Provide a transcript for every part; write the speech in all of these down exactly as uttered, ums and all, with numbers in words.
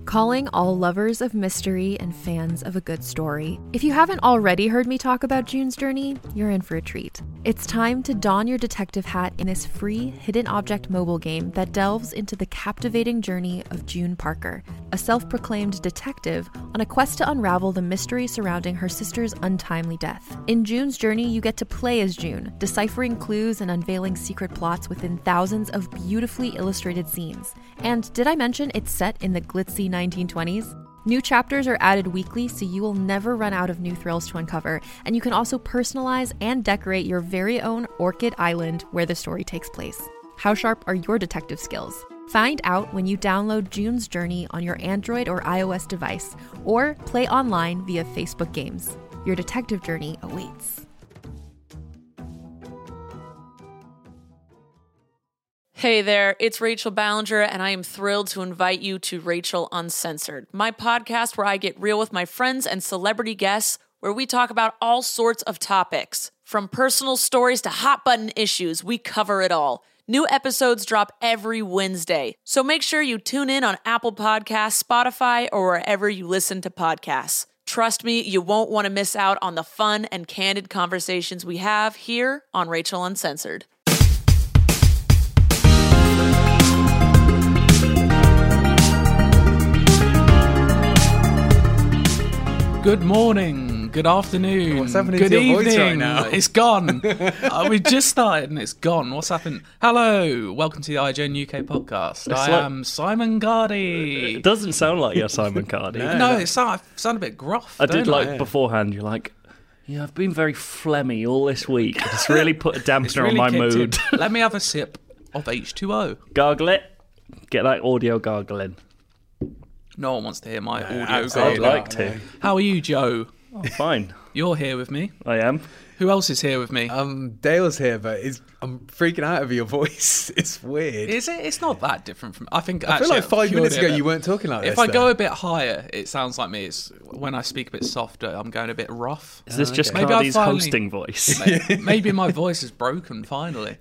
Calling all lovers of mystery and fans of a good story. If you haven't already heard me talk about June's Journey, you're in for a treat. It's time to don your detective hat in this free hidden object mobile game that delves into the captivating journey of June Parker, a self-proclaimed detective on a quest to unravel the mystery surrounding her sister's untimely death. In June's Journey, you get to play as June, deciphering clues and unveiling secret plots within thousands of beautifully illustrated scenes. And did I mention it's set in the glitzy nineteen twenties? New chapters are added weekly, so you will never run out of new thrills to uncover, and you can also personalize and decorate your very own Orchid Island where the story takes place. How sharp are your detective skills? Find out when you download June's Journey on your Android or iOS device, or play online via Facebook Games. Your detective journey awaits. Hey there, it's Rachel Ballinger, and I am thrilled to invite you to Rachel Uncensored, my podcast where I get real with my friends and celebrity guests, where we talk about all sorts of topics. From personal stories to hot-button issues, we cover it all. New episodes drop every Wednesday, so make sure you tune in on Apple Podcasts, Spotify, or wherever you listen to podcasts. Trust me, you won't want to miss out on the fun and candid conversations we have here on Rachel Uncensored. Good morning, good afternoon, What's happening good to your evening. voice right now? It's gone. uh, we just started and it's gone. What's happened? Hello, welcome to the I G N U K podcast. It's I like- am Simon Gardy. It doesn't sound like you're Simon Cardy. No. No, it sound, I sound a bit gruff. I did don't like I? beforehand. You're like, yeah, I've been very phlegmy all this week. It's really put a It's dampener really on my kicked in. mood. Let me have a sip of H two O. Gargle it. Get that audio gargling. No one wants to hear my audio. absolutely I'd gargle. like to. How are you, Joe? Oh, fine. You're here with me. I am. Who else is here with me? Um, Dale's here, but it's, I'm freaking out over your voice. It's weird. Is it? It's not that different from. I think. I feel actually, like five I've minutes cured ago it. you weren't talking like If this. I go though. a bit higher, it sounds like me. It's when I speak a bit softer, I'm going a bit rough. Is this just okay. Maybe I Cardy's finally- hosting voice? Maybe, maybe my voice is broken finally.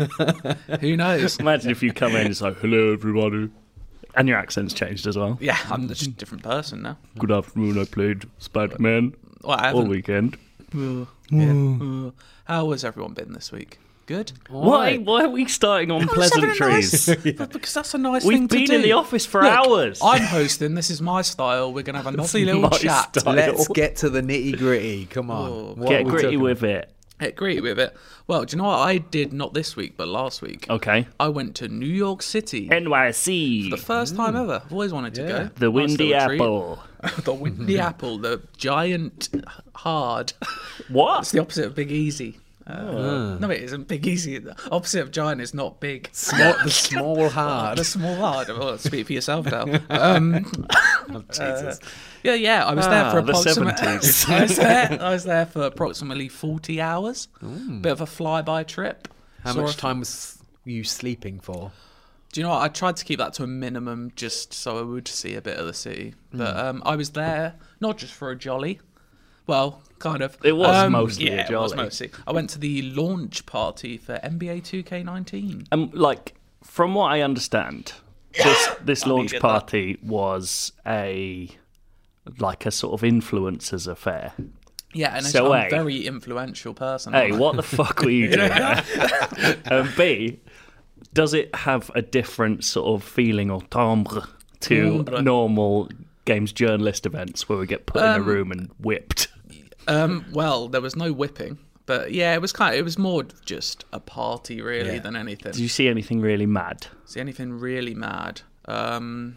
Who knows? Imagine if you come in and it's like, hello, everybody. And your accent's changed as well. Yeah, I'm just a different person now. Good afternoon, I played Spider-Man Well, I all haven't. weekend. Uh, yeah. Uh, how has everyone been this week? Good. Why? Why are we starting on pleasantries? But because that's a nice We've thing to been do. in the office for Look, hours. I'm hosting. This is my style. We're gonna have a lovely little my chat. style. Let's get to the nitty gritty. Come on. Oh, What are Get we gritty talking with it. Agree with it. Well, do you know what I did? Not this week, but last week. Okay. I went to New York City. N Y C. The first time ever. I've always wanted to Yeah. go. The Nice Windy little treat. Apple. The Windy Apple, the giant hard. What? It's the opposite of Big Easy. Uh, No, it isn't. Big Easy. The opposite of giant is not big. Small, the small hard. The small hard. Well, speak for yourself now. Um, Oh, Jesus. yeah, yeah. I was there Ah, for the approximately. seventies. I was there. I was there for approximately forty hours. Bit of a flyby trip. How Saw much a- time was you sleeping for? Do you know what? I tried to keep that to a minimum just so I would see a bit of the city. But um, I was there not just for a jolly. Well, kind of. It was Um, mostly a yeah, it was jolly. mostly. I went to the launch party for N B A two K nineteen. Um, like, from what I understand, this this I launch needed that. party was a like a sort of influencers affair. Yeah, and So, I'm A. a very influential person. Hey, aren't I? what the fuck were you doing there? And B, does it have a different sort of feeling or timbre to Timbre. normal games journalist events where we get put in a Um, room and whipped? Um, well, there was no whipping, but yeah, it was kind. Of, it was more just a party, really, Yeah. than anything. Did you see anything really mad? See anything really mad? Um,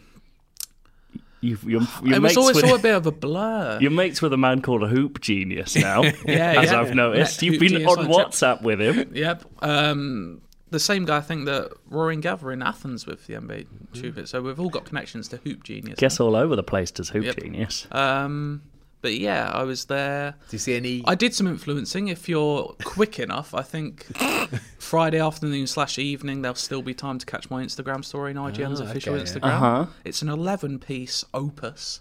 You've, you're, you're it was mates always with, all a bit of a blur. You're mates with a man called a hoop genius now, Yeah, as yeah. I've noticed. Met You've Hoop been Genius on on a trip. WhatsApp with him. Yep. Um, the same guy, I think, that Roaring Gather in Athens with the N B A two bit. So we've all got connections to Hoop Genius. Guess all over the place does Hoop Yep. Genius. Um, but yeah, I was there. Do you see any? I did some influencing. If you're quick enough, I think Friday afternoon slash evening, there'll still be time to catch my Instagram story on I G N's Ah, official okay. Instagram. Uh-huh. It's an eleven-piece opus,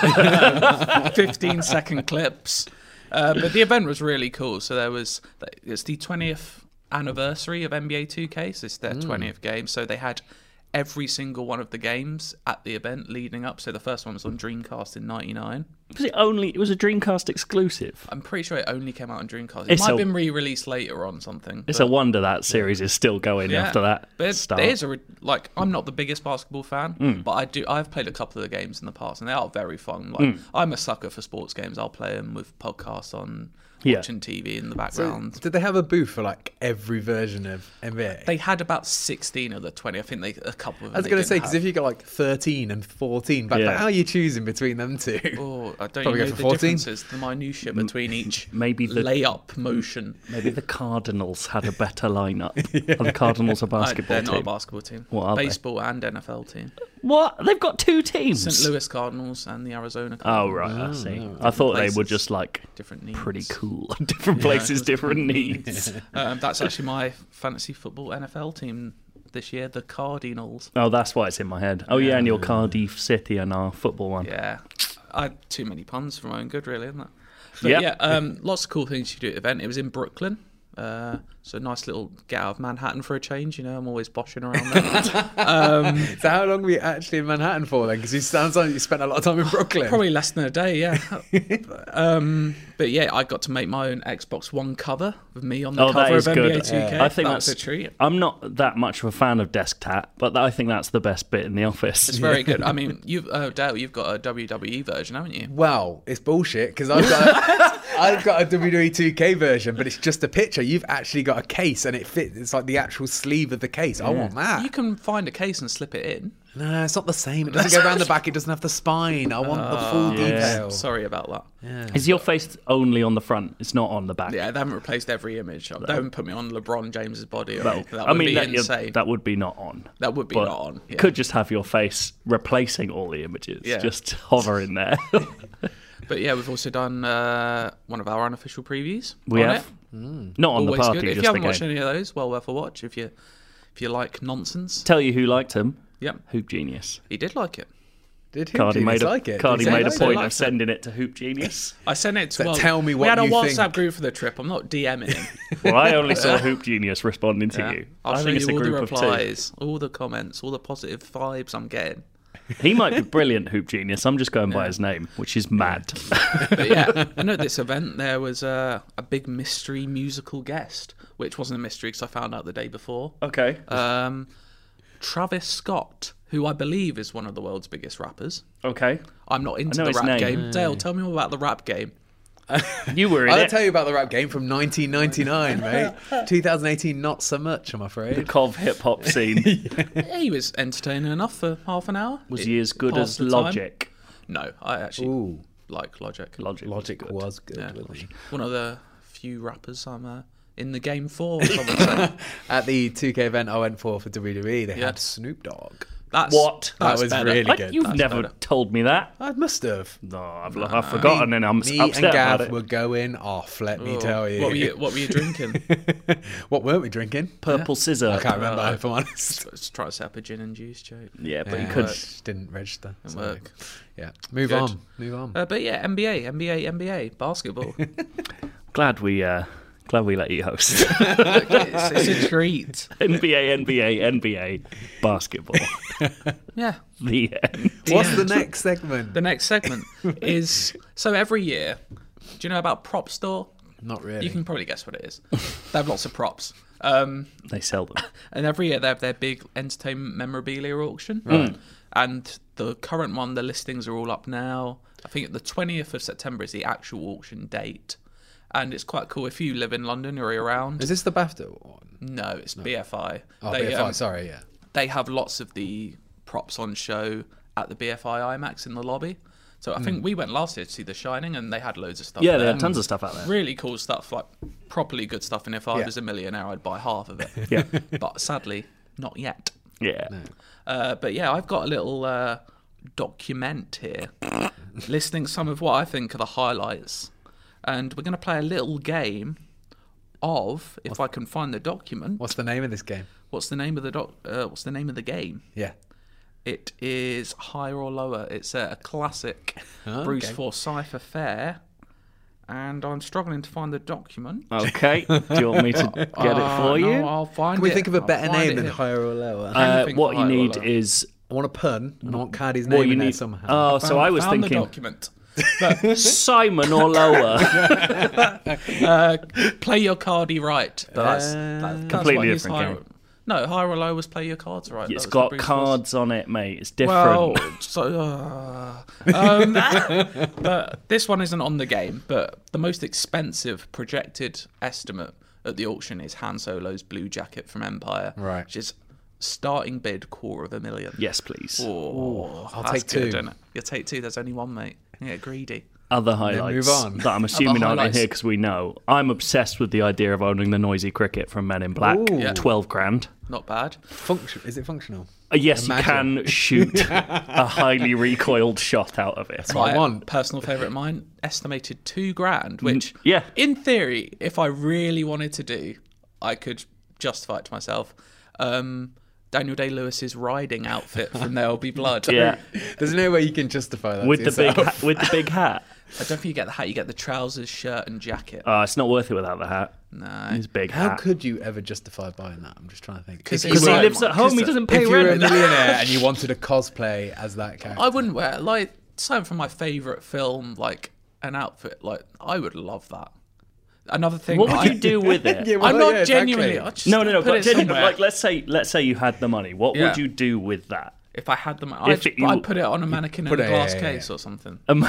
fifteen-second clips. Uh, but the event was really cool. So there was it's the twentieth anniversary of N B A two K. So it's their twentieth game. So they had every single one of the games at the event leading up. So the first one was on Dreamcast in ninety-nine. Was it only? It was a Dreamcast exclusive. I'm pretty sure it only came out on Dreamcast. It It's might a- have been re-released later on something. It's but- a wonder that series is still going Yeah. after that But start. it is a re- like I'm not the biggest basketball fan, Mm. but I do. I've played a couple of the games in the past, and they are very fun. Like Mm. I'm a sucker for sports games. I'll play them with podcasts on, Yeah. watching T V in the So, background. did they have a booth for like every version of N B A? They had about sixteen of the twenty. I think they a couple of them. I was they going to didn't say, because have. if you got like thirteen and fourteen, but Yeah. how are you choosing between them two? Oh, I don't Probably know go the for fourteen. differences, the minutiae between each maybe the- layup motion. Maybe the Cardinals had a better lineup. Are the Cardinals a Uh, basketball they're team? not a basketball team. What are they? Baseball and N F L team. What? They've got two teams. Saint Louis Cardinals and the Arizona Oh Cardinals. right, I see. I thought they were places. just like Different needs. pretty cool. Different places, different needs. Um, that's actually my fantasy football N F L team this year, the Cardinals. Oh, that's why it's in my head. Oh yeah, and your Cardiff City and our football one. Yeah, I had too many puns for my own good, really, isn't it? But Yep. yeah, um, lots of cool things you do at the event. It was in Brooklyn. Uh, so nice little get out of Manhattan for a change. You know, I'm always boshing around there. So how long were you actually in Manhattan for then? Because it sounds like you spent a lot of time in Brooklyn. Probably less than a day, yeah. um, but yeah, I got to make my own Xbox One cover with me on the Oh, that cover is of N B A good. two K. Yeah. I think that that's was a treat. I'm not that much of a fan of desk tat, but I think that's the best bit in the office. It's very good. I mean, you've uh, Dale, you've got a W W E version, haven't you? Well, it's bullshit because I've got a, I've got a W W E two K version, but it's just a picture. You've actually got a case and it fits. It's like the actual sleeve of the case. I want that. You can find a case and slip it in. No, it's not the same. It doesn't go around the back. It doesn't have the spine. I want the full yeah. detail. Sorry about that. Is your face only on the front? It's not on the back. Yeah, they haven't replaced every image. They haven't put me on LeBron James's body. Or Well, anything. That I would mean, be that, insane. that would be not on. That would be But not on. Yeah. Could just have your face replacing all the images. Yeah. Just hovering there. But yeah, we've also done uh, one of our unofficial previews. we on have. it. Not on Always the party, good. If just you haven't the watched game. any of those, well worth a watch. If you if you like nonsense, Tell you who liked him. yep, Hoop Genius. he did like it. Did Hoop Cardi Genius made a, like it? Cardi Did he made a like so point liked of it. sending it to Hoop Genius. I sent it to. So well, tell me we what had a you WhatsApp think. group for the trip. I'm not DMing him. Well, I only saw Hoop Genius responding to Yeah. you. I'll I show think it's you a all the group of two. replies, all the comments, all the positive vibes I'm getting. He might be brilliant, Hoop Genius. I'm just going by his name, which is mad. But yeah, I know at this event there was a, a big mystery musical guest, which wasn't a mystery because I found out the day before. Okay. Um, Travis Scott, who I believe is one of the world's biggest rappers. Okay. I'm not into know the his rap name. game. Dale, tell me more about the rap game. You were in I'll it. tell you about the rap game from nineteen ninety-nine, mate. twenty eighteen, not so much, I'm The afraid. Cov hip hop scene. Yeah, he was entertaining enough for half an hour. Was It he as good passed as the time. Logic? No, I actually Ooh, like Logic. Logic, Logic good. was good, Yeah. wasn't he? One of the few rappers I'm uh, in the game for. some would say. At the two K event I went for for W W E, they Yeah. had Snoop Dogg. That's, What? That That's was better. really I- good. you've That's never better. told me that. I must have. No, I've, I've forgotten and I'm Me upset and about Gav it. were going off, let me Oh, tell you. What were you, what were you drinking? What weren't we drinking? Purple scissor. I can't remember, Uh, if I'm honest. Let's try to set up a gin and juice joke. Yeah, but Yeah, you could. just didn't register. Didn't so, work. Yeah, move Good. on. Move on. Uh, but yeah, N B A, N B A, N B A, basketball. Glad we. Uh, glad we let you host. it's, it's a treat. N B A, N B A, N B A, basketball. Yeah. The end. What's the next segment? The next segment is so every year. Do you know about Prop Store? Not really. You can probably guess what it is. They have lots of props. Um, They sell them. and every year they have their big entertainment memorabilia auction. Right. And the current one, the listings are all up now. I think the twentieth of September is the actual auction date. And it's quite cool if you live in London or you're around. Is this the BAFTA one? No, it's B F I. Oh, They, B F I, um, sorry, yeah. they have lots of the props on show at the B F I IMAX in the lobby. So I think we went last year to see The Shining, and they had loads of stuff. Yeah, there. there are tons of stuff out there. Really cool stuff, like properly good stuff. And if I Yeah. was a millionaire, I'd buy half of it. Yeah. But sadly, not yet. Yeah. Uh, but yeah, I've got a little uh, document here listing some of what I think are the highlights. And we're going to play a little game of, if I can find the document, What's the name of this game? what's the name of the doc? Uh, what's the name of the game? Yeah. It is Higher or Lower. It's a, a classic Oh, Bruce okay. Forsyth affair. and I'm struggling to find the document. Okay. Do you want me to get it Uh, for you? No, I'll find Can we it. think of a I'll better find name it than here. higher or lower? Uh, anything what for you higher or need lower. is I want a pun, and I want Cardi's what name you in there need. somehow. Oh, so Found- I was found the thinking document. Simon or lower. Uh, play your cardy right. That's, Uh, that's Completely what his different higher- game. No, higher or lower was play your cards right. It's That was got what Bruce was. cards on it, mate. It's different. Well, so, uh, um, but this one isn't on the game. But the most expensive projected estimate at the auction is Han Solo's blue jacket from Empire, Right. Which is starting bid quarter of a million. Yes, please. Oh, I'll that's take good, two. isn't it? You'll take two. There's only one, mate. Yeah, greedy. Other highlights move on. that I'm assuming aren't in highlights. here because we know. I'm obsessed with the idea of owning the noisy cricket from Men in Black. Ooh. Yeah. twelve grand. Not bad. Function? Is it functional? Uh, yes, Imagine. you can shoot a highly recoiled shot out of it. what I My want. personal favourite of mine, estimated two grand, which, yeah. in theory, if I really wanted to do, I could justify it to myself. Um, Daniel Day-Lewis's riding outfit from There'll Be Blood. Yeah, There's no way you can justify that with to the big yourself. ha- with the big hat. I don't think you get the hat, you get the trousers, shirt, and jacket. Oh, it's not worth it without the hat. No. His big How hat. could you ever justify buying that? I'm just trying to think. 'Cause If Because you he were- lives at home, he doesn't pay If you were a rent. millionaire and you wanted a cosplay as that character, I wouldn't wear, like, something from my favourite film, like, an outfit. Like, I would love that. Another thing. What would I, you do with it? Yeah, well, I'm not yeah, exactly. genuinely. I just No, no, no. put But it genuinely, somewhere. like, let's say, let's say you had the money. What Yeah. would you do with that? If I had them, I'd, it- you- I'd put it on a mannequin in Put a it- glass yeah, yeah, case or something. Um,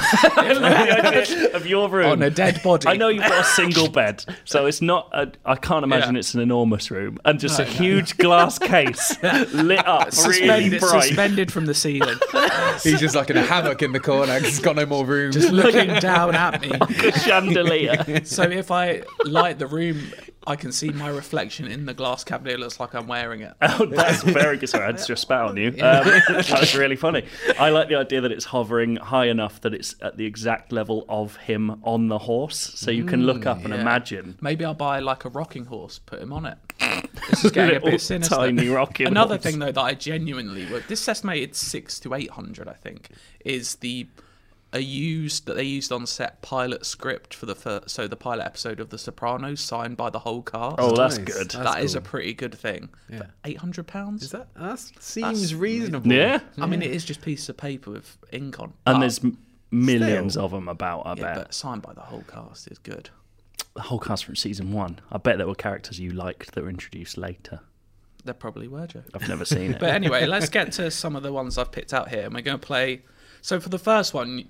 the idea of your room On a dead body. I know you've got a single bed, so it's not. A, I can't imagine Yeah. it's an enormous room, and just No, a no. huge glass case lit up, really Suspended, bright. suspended from the ceiling, he's just like in a hammock in the corner because he's got no more room. just looking down at me. A chandelier. So if I light the room, I can see my reflection in the glass cabinet. It looks like I'm wearing it. Oh, that's very good. Sorry, I just spat on you. Um, that's really funny. I like the idea that it's hovering high enough that it's at the exact level of him on the horse, so you can look up and Yeah. imagine. Maybe I'll buy like a rocking horse, put him on it. This is getting a Little bit sinister. tiny rocking Another horse. thing though that I genuinely would, this is estimated six to eight hundred, I think, is the a used that they used on set pilot script for the first, so the pilot episode of The Sopranos, signed by the whole cast. Oh, that's Nice. good. That's That is a cool. pretty good thing. Yeah. Eight hundred pounds. Is that that seems reasonable? Yeah, I mean, it is just pieces of paper with ink on. and but- there's m- millions Still. of them about. I yeah, bet but signed by the whole cast is good. the whole cast from season one. I bet there were characters you liked that were introduced later. There probably were, Joe. I've never seen it. But anyway, let's get to some of the ones I've picked out here. And we're going to play. So for the first one,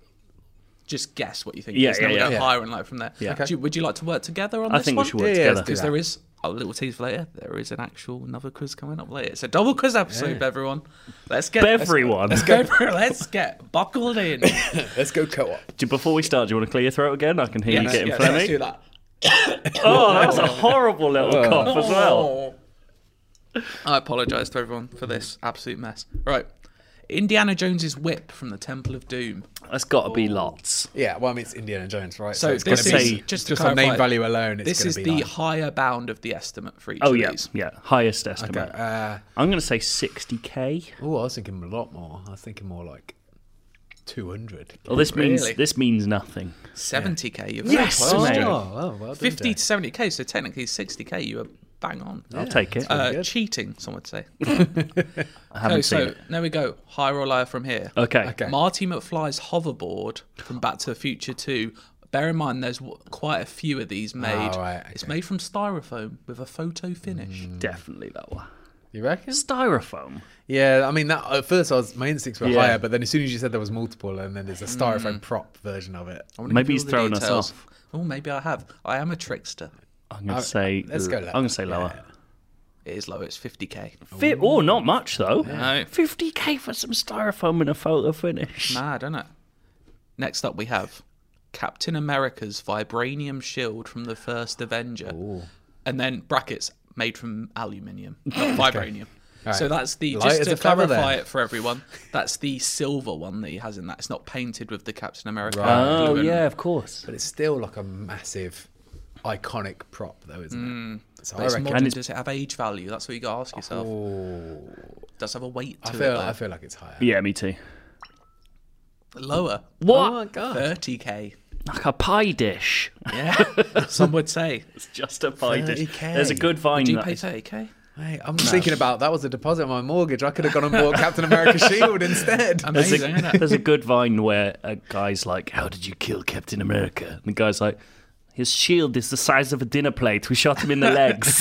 just guess what you think. Yeah, it is, and yeah, then we'll yeah. go higher and lower from there. Yeah. Do you- would you like to work together on I this think one? we should work Yeah, yeah, together. let's do Because that. there is a little tease for later. There is an actual another quiz coming up later. It's a double quiz episode, everyone. Let's get Everyone. Let's go. For, let's get buckled in. Let's go co-op. Do- Before we start, do you want to clear your throat again? I can hear you Yes, getting yes, phlegmy. let's do that. Oh, that's a horrible little Oh. cough as well. I apologise to everyone for this absolute mess. Right. Indiana Jones's whip from the Temple of Doom. That's got to be lots. Yeah, well, I mean, it's Indiana Jones, right? So it's this gonna is be just to just on name clarify, value alone. It's This gonna is be the like, higher bound of the estimate for each Oh of yeah, these. yeah. Highest estimate. okay. Uh, I'm going to say sixty k. oh, I was thinking a lot more. I was thinking more like two hundred. Well, this means Really? this means nothing. seventy k. You're Yes, very close, mate. Joe. Oh, well, well done, fifty Jay. to seventy k, so technically sixty k, you were bang on. I'll take it. Uh, good. cheating, some would say. I haven't Oh, seen so it. there we go. Higher or lower from here. Okay. Okay. Marty McFly's hoverboard from Back to the Future two. Bear in mind, there's w- quite a few of these made. Oh, right, It's okay. made from styrofoam with a photo finish. Definitely lower. You reckon? Styrofoam. Yeah, I mean, that, at first I was my instincts were Yeah. higher, but then as soon as you said there was multiple, and then there's a styrofoam prop version of it. I wanna Maybe give you he's all the throwing us details. off. Oh, maybe I have. I am a trickster. I'm going Uh, to say. let's go I'm lower. going to say lower. Yeah. It is low. It's fifty k. Fi- oh, not much though. No. fifty k for some styrofoam and a photo finish. Mad, isn't it? Next up, we have Captain America's vibranium shield from the first Avenger, and then brackets made from aluminium, not vibranium. Right. So that's the Light just as to a feather clarify then. it for everyone. That's the silver one that he has in that. It's not painted with the Captain America. Right. Oh blue and- yeah, of course. But it's still like a massive, iconic prop, though, isn't it? So But I it's reckon. modern. And it's- Does it have age value? That's what you got to ask yourself. Oh, Does have a weight to I it. feel. though. I feel like it's higher. Yeah, me too. Lower. What? Oh my god. thirty k. like a pie dish. Yeah, some would say. It's just a pie dish. thirty K. There's a good Vine. Do you that pay is- thirty k? Mate, I'm just thinking about that was a deposit on my mortgage. I could have gone and bought Captain America Shield instead. There's Amazing, a, isn't it? there's a good Vine where a guy's like, "How did you kill Captain America?" And the guy's like, "His shield is the size of a dinner plate. We shot him in the legs."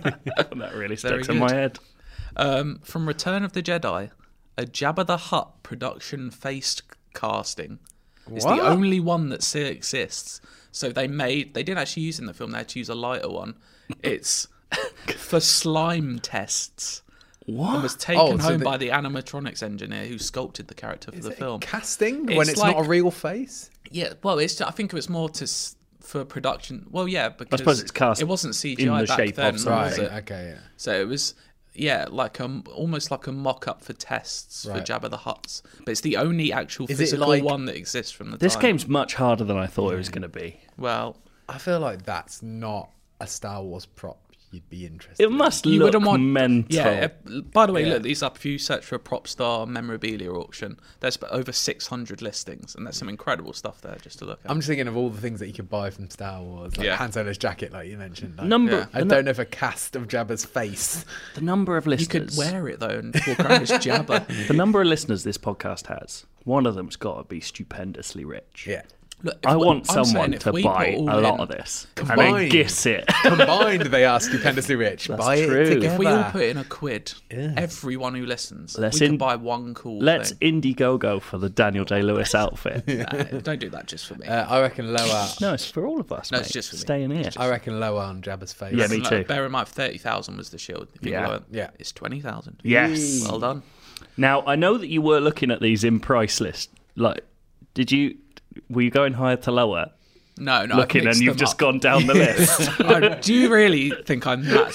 That really Very sticks in my good. head. Um, from Return of the Jedi, a Jabba the Hutt production face casting. It's What? the only one that still exists. So they made, they didn't actually use it in the film, they had to use a lighter one. It's for slime tests. What? And was taken Oh, so home they- by the animatronics engineer who sculpted the character for Is the it film. casting when It's it's like- not a real face? Yeah, well, it's I think it was more to s- for production. Well, yeah, because suppose it's cast it wasn't C G in I the back shape of then, something. was it? Okay, yeah. So it was, yeah, like a almost like a mock-up for tests Right. for Jabba the Hutt's, but it's the only actual Is it physical like- one that exists from the This time. game's much harder than I thought it was going to be. Well, I feel like that's not a Star Wars prop you'd be interested It must you look wouldn't want mental. Yeah. uh, By the way, Yeah. look these up. If you search for a prop star memorabilia auction, there's over six hundred listings, and there's some incredible stuff there just to look at. I'm just thinking of all the things that you could buy from Star Wars, like Yeah. Han Solo's jacket, like you mentioned. Like, Number, Yeah. I the, don't know if a cast of Jabba's face. the number of you listeners. could wear it though and walk around as Jabba. The number of listeners this podcast has. One of them's got to be stupendously rich. Yeah. Look, if I we- want I'm someone saying if to we buy put all a lot in- of this and Combined. then guess it. Combined, they are stupendously rich. That's buy true. it If together. If we all put in a quid, Yeah. everyone who listens, Let's we in- can buy one cool Let's thing. Indiegogo for the Daniel Day-Lewis outfit. Nah, don't do that just for me. uh, I reckon lower. No, it's for all of us, No, mate. it's just for me. Stay in here. I reckon lower on Jabba's face. Yeah, me Like, too. Bear in mind, thirty thousand was the shield. If you Yeah. lower, Yeah. it's twenty thousand. Yes. Well done. Now, I know that you were looking at these in price list. Like, did you... Were you going higher to lower? No, no. I've Looking and mixed you've them just up. gone down the list. Oh, do you really think I'm that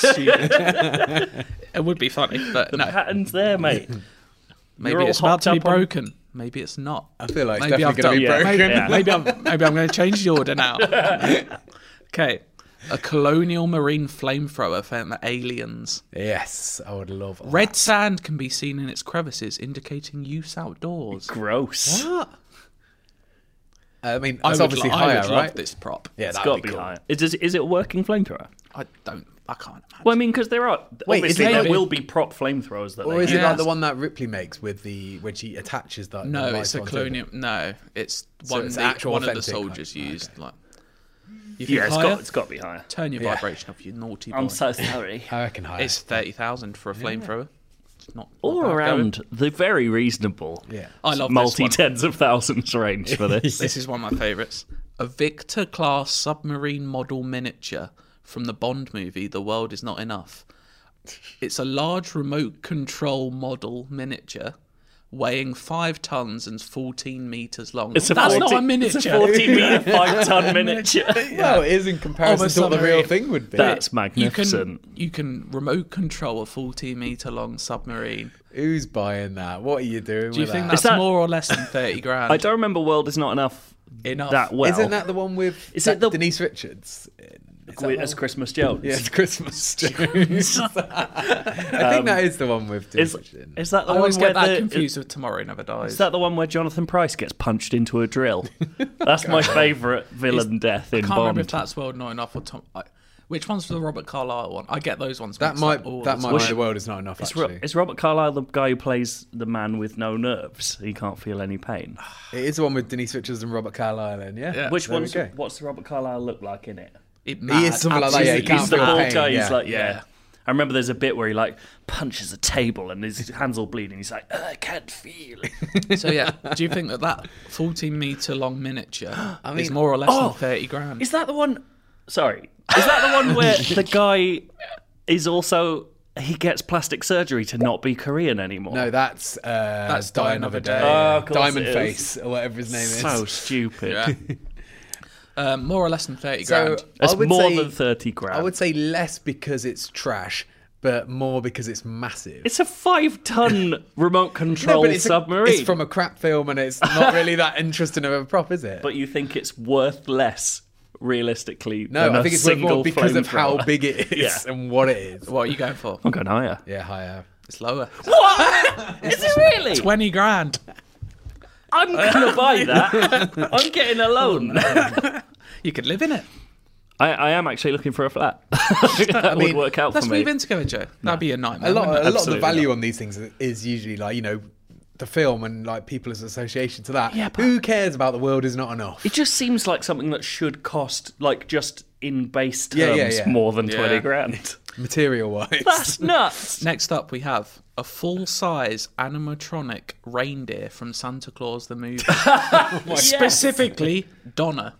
stupid? It would be funny, but The no. pattern's there, mate. Maybe You're all it's about to be hopped up on- broken. Maybe it's not. I feel like it's Maybe I've definitely going to be done- broken. Yeah. Maybe I'm maybe I'm going to change the order now. Okay, a colonial marine flamethrower found the aliens. Yes, I would love that. Red sand can be seen in its crevices, indicating use outdoors. Gross. What? I mean, I that's would, obviously I higher, would right? love this prop. Yeah, It's that got would to be be cool. higher. Is, is it a working flamethrower? I don't. I can't imagine. Well, I mean, because there are... Wait, is obviously, it there like- will be prop flamethrowers that Or they is it Yeah. like the one that Ripley makes with the when she attaches that? no, the it's a lights onto colonial. No, it's So one. it's the, actual one of the authentic, soldiers like- used. okay. Like, you Yeah, think it's higher? got, it's got to be higher. Turn your Yeah. vibration off, you naughty boy. I'm so sorry. I reckon higher. It's thirty thousand for a flamethrower. It's not, not All bad around going. the very reasonable Yeah. I love this multi one. tens of thousands range for this. This is one of my favourites. A Victor class submarine model miniature from the Bond movie The World Is Not Enough. It's a large remote control model miniature weighing five tons and fourteen meters long. It's a That's not a fourteen miniature. It's a fourteen meter five ton miniature. Well, it is in comparison Of a to what the real submarine. thing would be. That's You magnificent. can you can remote control a fourteen meter long submarine. Who's buying that? What are you doing Do you with think that? that's that- more or less than thirty grand? I don't remember World Is Not Enough Enough. that well. Isn't that the one with Is that it the- Denise Richards? Is that With- the as one? Christmas Jones? Yeah, it's Christmas Jones. I think that is the one with Denise Is, Richards. is that the I one always where get that the, confused with Tomorrow Never Dies. Is that the one where Jonathan Pryce gets punched into a drill? That's my favourite villain death in I can't remember if Bond. that's World Not Enough or Tom. I, which one's the Robert Carlyle one? I get those ones. That mixed might up all that the might time. be the world is not enough. Is, Ro- Actually, is Robert Carlyle the guy who plays the man with no nerves? He can't feel any pain. it is the one with Denise Richards and Robert Carlyle. Then yeah, Yeah. Which there we one's go. what's Robert Carlyle look like in it? It He mad, is something like that, yeah, he absolutely can't He's the feel bald pain, guy. He's yeah. like, yeah. Yeah. I remember there's a bit where he like punches a table and his hands all bleeding. He's like, I can't feel. So yeah, do you think that that fourteen meter long miniature I is mean- more or less Oh! than thirty grand? Is that the one? Sorry, is that the one where the guy is also he gets plastic surgery to not be Korean anymore? No, that's uh, That's Die Die Another Another Day. Day. Oh, yeah. of course Diamond it is. Face or whatever his name is. so stupid. Yeah. um, more or less than thirty So grand. It's I would more say, than thirty grand. I would say less because it's trash, but more because it's massive. It's a five-ton remote No, control but it's a- submarine. it's from a crap film, and it's not really that interesting of a prop, is it? But you think it's worth less, realistically? no, than I a think it's worth single more because of how flamethrower? big it is Yeah. and what it is. What are you going for? I'm going higher. Yeah, higher. It's lower. What? Is it really? Twenty grand. I I'm going to buy that. I'm getting a loan. You could live in it. I, I am actually looking for a flat. that I mean, would work out for Let's me. move in together, Joe. That'd be a nightmare. A lot, wouldn't a it? lot of the Absolutely value not. on these things is usually like, you know, the film and like people's association to that. Yeah, but- Who cares about the world is not enough. It just seems like something that should cost, like, just in base terms, Yeah, yeah, yeah. more than Yeah. twenty grand. Material wise. That's nuts. Next up, we have a full-size animatronic reindeer from Santa Claus the movie. Specifically, Donna.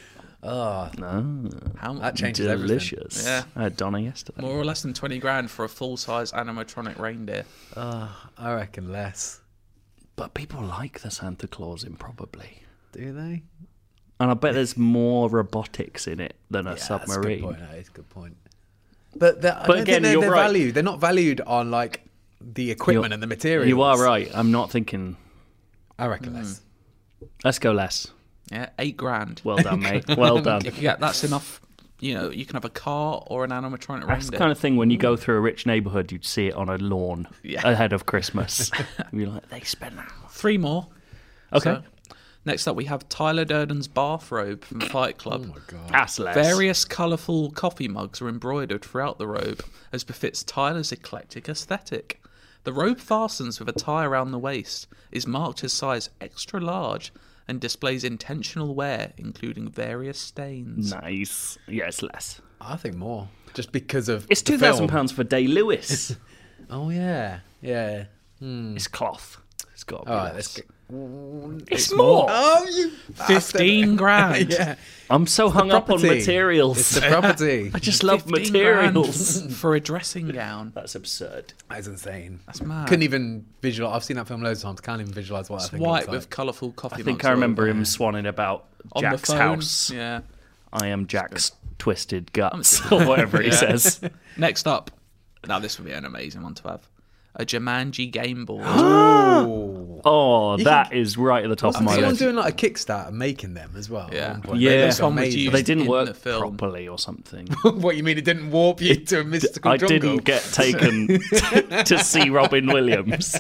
Oh, How that changes everything. Delicious. Yeah. I had Donna yesterday. More or less than twenty grand for a full-size animatronic reindeer. I reckon less. But people like the Santa Claus in probably. Do they? And I bet there's more robotics in it than a Yeah, that's a good submarine. point. That is a good point. But, they're- I But don't again, think they're, you're they're right. valued. They're not valued on like the equipment You're- and the materials. You are right. I'm not thinking. I reckon less. Let's go less. Yeah, eight grand. Well done, mate. Well done. If you get that's enough, you know, you can have a car or an animatronic That's reindeer. the kind of thing when you go through a rich neighbourhood, you'd see it on a lawn Yeah. ahead of Christmas. You'd be like, they spend that. Three more. Okay. So, next up, we have Tyler Durden's bathrobe from Fight Club. Oh my god. That's less. Various colourful coffee mugs are embroidered throughout the robe, as befits Tyler's eclectic aesthetic. The robe fastens with a tie around the waist, is marked as size extra large, and displays intentional wear, including various stains. Nice. Yeah, it's less. I think more. Just because of It's the two thousand film. pounds for Day Lewis. Oh yeah. Yeah. It's cloth. It's got to be All right, less. let's get... It's more. Oh, you Fifteen grand. Yeah. I'm so hung up on property. materials. It's the property. I just love fifteen materials. grand for a dressing gown. That's absurd. That's insane. That's mad. Couldn't even visualize. I've seen that film loads of times. Can't even visualize what I It's think. white it's with like. colourful coffee I think mugs I all remember over. him swanning about on Jack's the phone. house. Yeah. I am Jack's twisted guts, or whatever he says. Next up, now this would be an amazing one to have. A Jumanji game board. Oh. Oh, You that is right at the top of Wasn't my someone list. doing like a Kickstarter making them as well? at Yeah. one point? Yeah. They look This one was amazing. used- They didn't in work the film. properly or something. What you mean? It didn't warp you to a mystical I jungle? didn't get taken to see Robin Williams.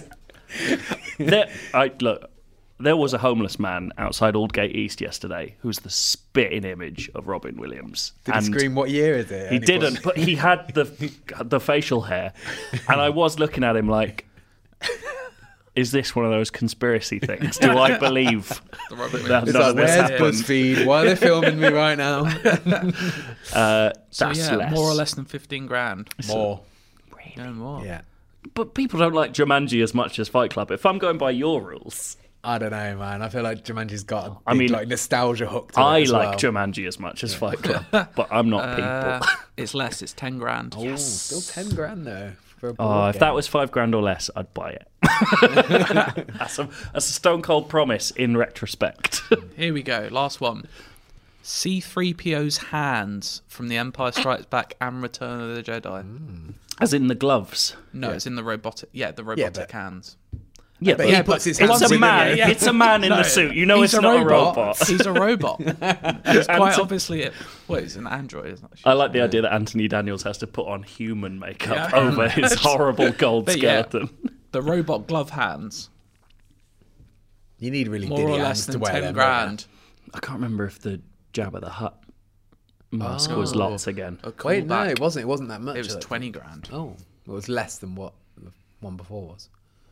There, I look. There was a homeless man outside Aldgate East yesterday who's the spitting image of Robin Williams. Did he And scream? What year is it? He Any didn't, but he had the the facial hair, and I was looking at him like, "Is this one of those conspiracy things? Do I believe The Robert that Williams. It's none like, of this where's happened?" BuzzFeed? Why are they filming me right now? Uh, So that's yeah, less. more or less than fifteen grand. More. No more. Yeah. But people don't like Jumanji as much as Fight Club. If I'm going by your rules, I don't know, man. I feel like Jumanji's got a big, I mean, like nostalgia hook to I it as like well. Jumanji as much as Fight Club, but I'm not Uh, people. it's less. It's ten grand. Oh, still ten grand though. For a Oh, board if that game. was five grand or less, I'd buy it. that's, a, that's a stone cold promise in retrospect. Here we go. Last one. C three P O's hands from The Empire Strikes Back and Return of the Jedi. As in the gloves. No, it's in the robotic. Yeah, the robotic but- hands. Yeah, But but he puts his it's hands a in it, man. yeah. It's a man in the suit. You know, He's it's a not robot. a robot. He's a robot. It's quite obviously it. Well, it's an android, isn't it? I like the idea that Anthony Daniels has to put on human makeup Yeah. over his horrible gold But yeah. skeleton. The robot glove hands. You need really More diddy or hands less to than wear ten them, grand. I can't remember if the Jabba the Hutt mask was Oh. lots again. A Wait, no, callback. it wasn't. It wasn't that much. It was I don't twenty think. grand. Oh, it was less than what the one before was.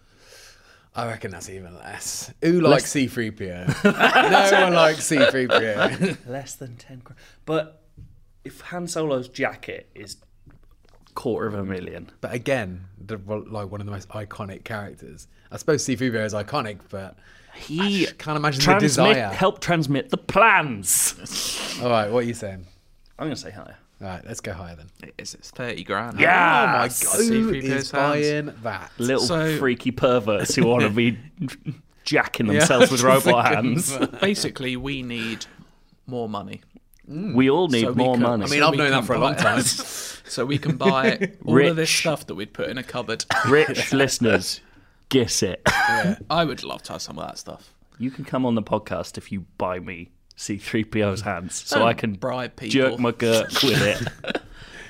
I reckon that's even less. Who likes C three P O? No one likes C three P O. Less than ten grand. But if Han Solo's jacket is quarter of a million, But again, the, like one of the most iconic characters. I suppose C three P O is iconic, but he I can't imagine the transmit, desire. help transmit the plans. All right, what are you saying? I'm going to say higher. All right, let's go higher then. It is. It's thirty grand. Yeah. Oh my god, C who three P O's is hands. buying that? Little So- freaky perverts who want to be jacking themselves with robot hands. Basically, we need more money. We all need So we more can- money. I mean, So I've we known that can for a long buy- time. So we can buy all of this Rich. stuff that we'd put in a cupboard. Rich listeners, guess it. I would love to have some of that stuff. You can come on the podcast if you buy me C three P O's hands so I can bribe people. jerk my Gurk with it.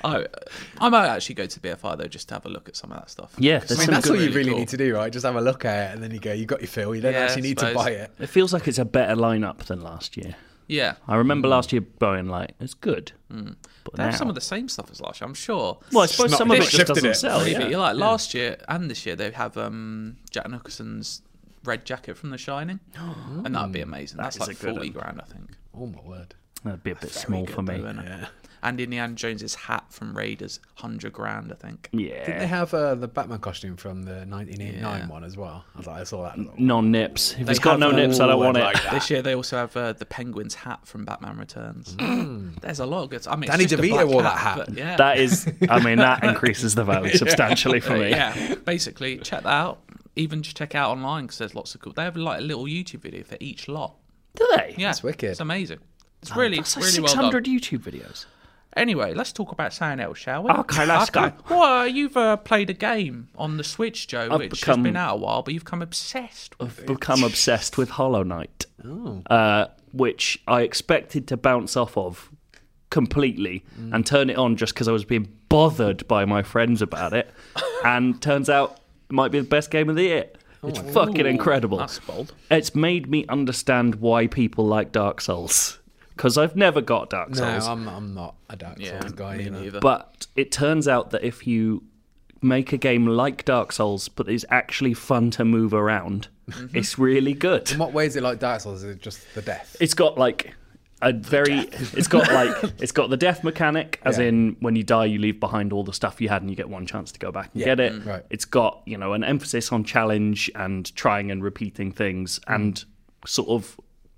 I, I might actually go to B F I though, just to have a look at some of that stuff. Yeah, I there's mean, some that's good, all you really really cool. need to do, right? Just have a look at it, and then you go, you got your fill. You don't Yeah, actually I need to suppose. buy it. It feels like it's a better lineup than last year. Yeah. I remember last year going like, it's good. Mm. But They now, have some of the same stuff as last year, I'm sure. well, I suppose not- some of it not just shifted doesn't it. sell. Maybe. Yeah. You're like, last year and this year, they have um, Jack Nicholson's red jacket from The Shining. And that'd be amazing. That That's is like a good forty one. grand, I think. Oh my word. That'd be a bit Very small good for me. though, innit? Yeah. And Indiana Jones's hat from Raiders, one hundred grand, I think. Yeah. Didn't they have uh, the Batman costume from the nineteen eighty-nine Yeah. one as well? I was like, I saw that. Non-nips. If They it's got have, no uh, nips, I don't Ooh, want I'd it. like that. This year they also have uh, the Penguin's hat from Batman Returns. There's a lot of good. I mean, Danny it's just a DeVito black wore that hat. but yeah. That is, I mean, that increases the value substantially for me. yeah, basically, check that out. Even just check it out online because there's lots of cool. They have like a little YouTube video for each lot. Do they? Yeah, That's wicked. It's amazing. It's really, That's like really six well hundred done. YouTube videos. Anyway, let's talk about something else, shall we? Okay, let's go. Well, you've uh, played a game on the Switch, Joe, I've which has become- been out a while, but you've become obsessed with I've become obsessed with Hollow Knight, uh, which I expected to bounce off of completely and turn it on just because I was being bothered by my friends about it. And turns out it might be the best game of the year. It's fucking incredible. That's bold. It's made me understand why people like Dark Souls. Because I've never got Dark No, Souls. I'm, I'm not a Dark Yeah, Souls guy. me You know. neither. But it turns out that if you make a game like Dark Souls, but it's actually fun to move around, Mm-hmm. it's really good. In what way is it like Dark Souls? Is it just the death? It's got like a very, it's got like, it's got the death mechanic, as Yeah. in when you die, you leave behind all the stuff you had and you get one chance to go back and Yeah, get it. mm. right. It's got, you know, an emphasis on challenge and trying and repeating things and sort of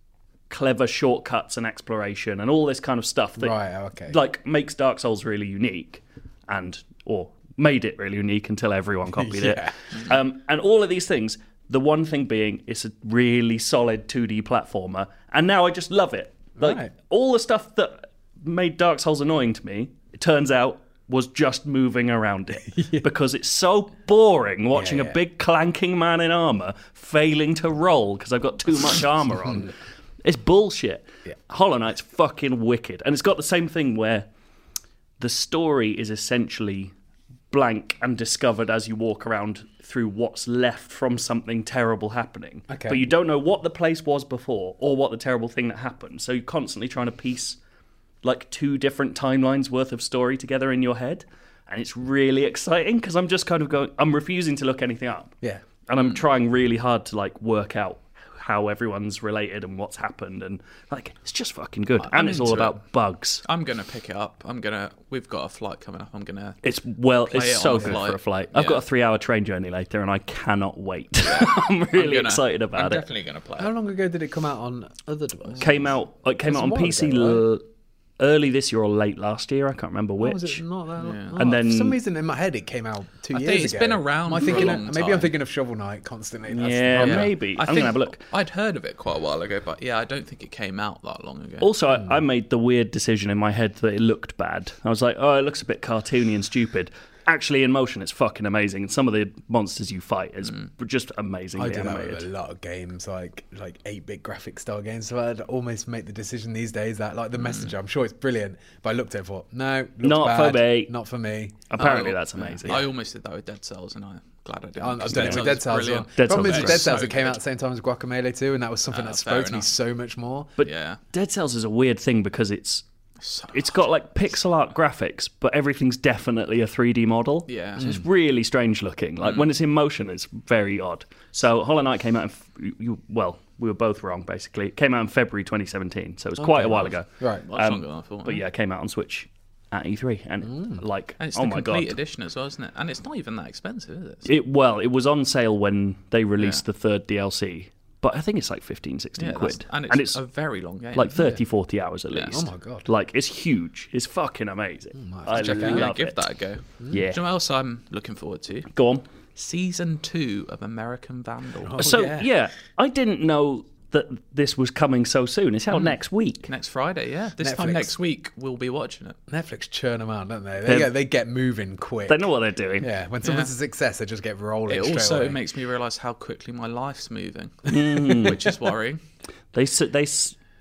clever shortcuts and exploration and all this kind of stuff that Right, okay. like makes Dark Souls really unique and or made it really unique until everyone copied Yeah. it. Um, and all of these things, the one thing being it's a really solid two D platformer, and now I just love it. Like Right. all the stuff that made Dark Souls annoying to me, it turns out was just moving around it because it's so boring watching Yeah, a yeah. big clanking man in armor failing to roll because I've got too much armor on. It's bullshit. Yeah. Hollow Knight's fucking wicked, and it's got the same thing where the story is essentially blank and discovered as you walk around through what's left from something terrible happening. Okay. But you don't know what the place was before or what the terrible thing that happened. So you're constantly trying to piece like two different timelines worth of story together in your head. And it's really exciting because I'm just kind of going, I'm refusing to look anything up. Yeah. And I'm trying really hard to like work out how everyone's related and what's happened. And like, it's just fucking good. I'm and it's all into about bugs. I'm gonna pick it up. I'm gonna. We've got a flight coming up. I'm gonna. It's well, Play it's it so on a good flight. for a flight. I've Yeah. got a three-hour train journey later, and I cannot wait. I'm really I'm gonna- excited I'm about it. definitely gonna play. How it. long ago did it come out on other devices? Came out, it came That's out a on while P C ago, l- early this year or late last year. I can't remember Oh, which. was it not that long? Yeah. Oh, And then- for some reason in my head it came out two I years think it's ago. been around Am I for a thinking long of, maybe time. I'm thinking of Shovel Knight constantly. That's the Yeah, problem. maybe. I I'm think gonna have a look. I'd heard of it quite a while ago, but yeah, I don't think it came out that long ago. Also, Hmm. I, I made the weird decision in my head that it looked bad. I was like, oh, it looks a bit cartoony and stupid. Actually, in motion, it's fucking amazing. And some of the monsters you fight is just amazingly I do that animated. with a lot of games, like like eight-bit graphic style games. So I'd almost make the decision these days that like the Messenger, I'm sure it's brilliant, but I looked at it for no, looks Not for bad, me. not for me. Apparently, Oh, that's amazing. I almost did that with Dead Cells, and I'm glad I didn't. I've 'cause done it with Dead is Cells. As well. brilliant. Dead Problem Cells is with is Dead Cells, so it came good. out at the same time as Guacamelee two, and that was something Ah, that fair spoke to me enough. so much more. But Yeah. Dead Cells is a weird thing because it's So it's hard. got like pixel art graphics, but everything's definitely a three D model. Yeah. So it's really strange looking. Like when it's in motion, it's very odd. So Hollow Knight came out in, f- you, well, we were both wrong basically. It came out in February twenty seventeen, so it was quite a while ago. Right. Much Um, longer than I thought. But yeah, it came out on Switch at E three, and like, and it's oh the my complete god. edition as well, isn't it? And it's not even that expensive, is it? It well, it was on sale when they released Yeah. the third D L C, but I think it's like fifteen, sixteen Yeah, that's- quid, and it's, a very long game. like thirty, forty hours at Yeah. least. Oh my God. Like it's huge. It's fucking amazing. I Check it out. Yeah, love give it. that a go. Yeah. Do you know what else I'm looking forward to? Go on. Season two of American Vandal. Oh, so yeah. yeah. I didn't know that this was coming so soon. It's Hmm. out next week. Next Friday, yeah. This time Netflix. next week, we'll be watching it. Netflix churn them out, don't they? They They're- get, they get moving quick. They know what they're doing. Yeah, when something's a success, they just get rolling. It straight also away. makes me realise how quickly my life's moving, Hmm. which is worrying. They s- they s-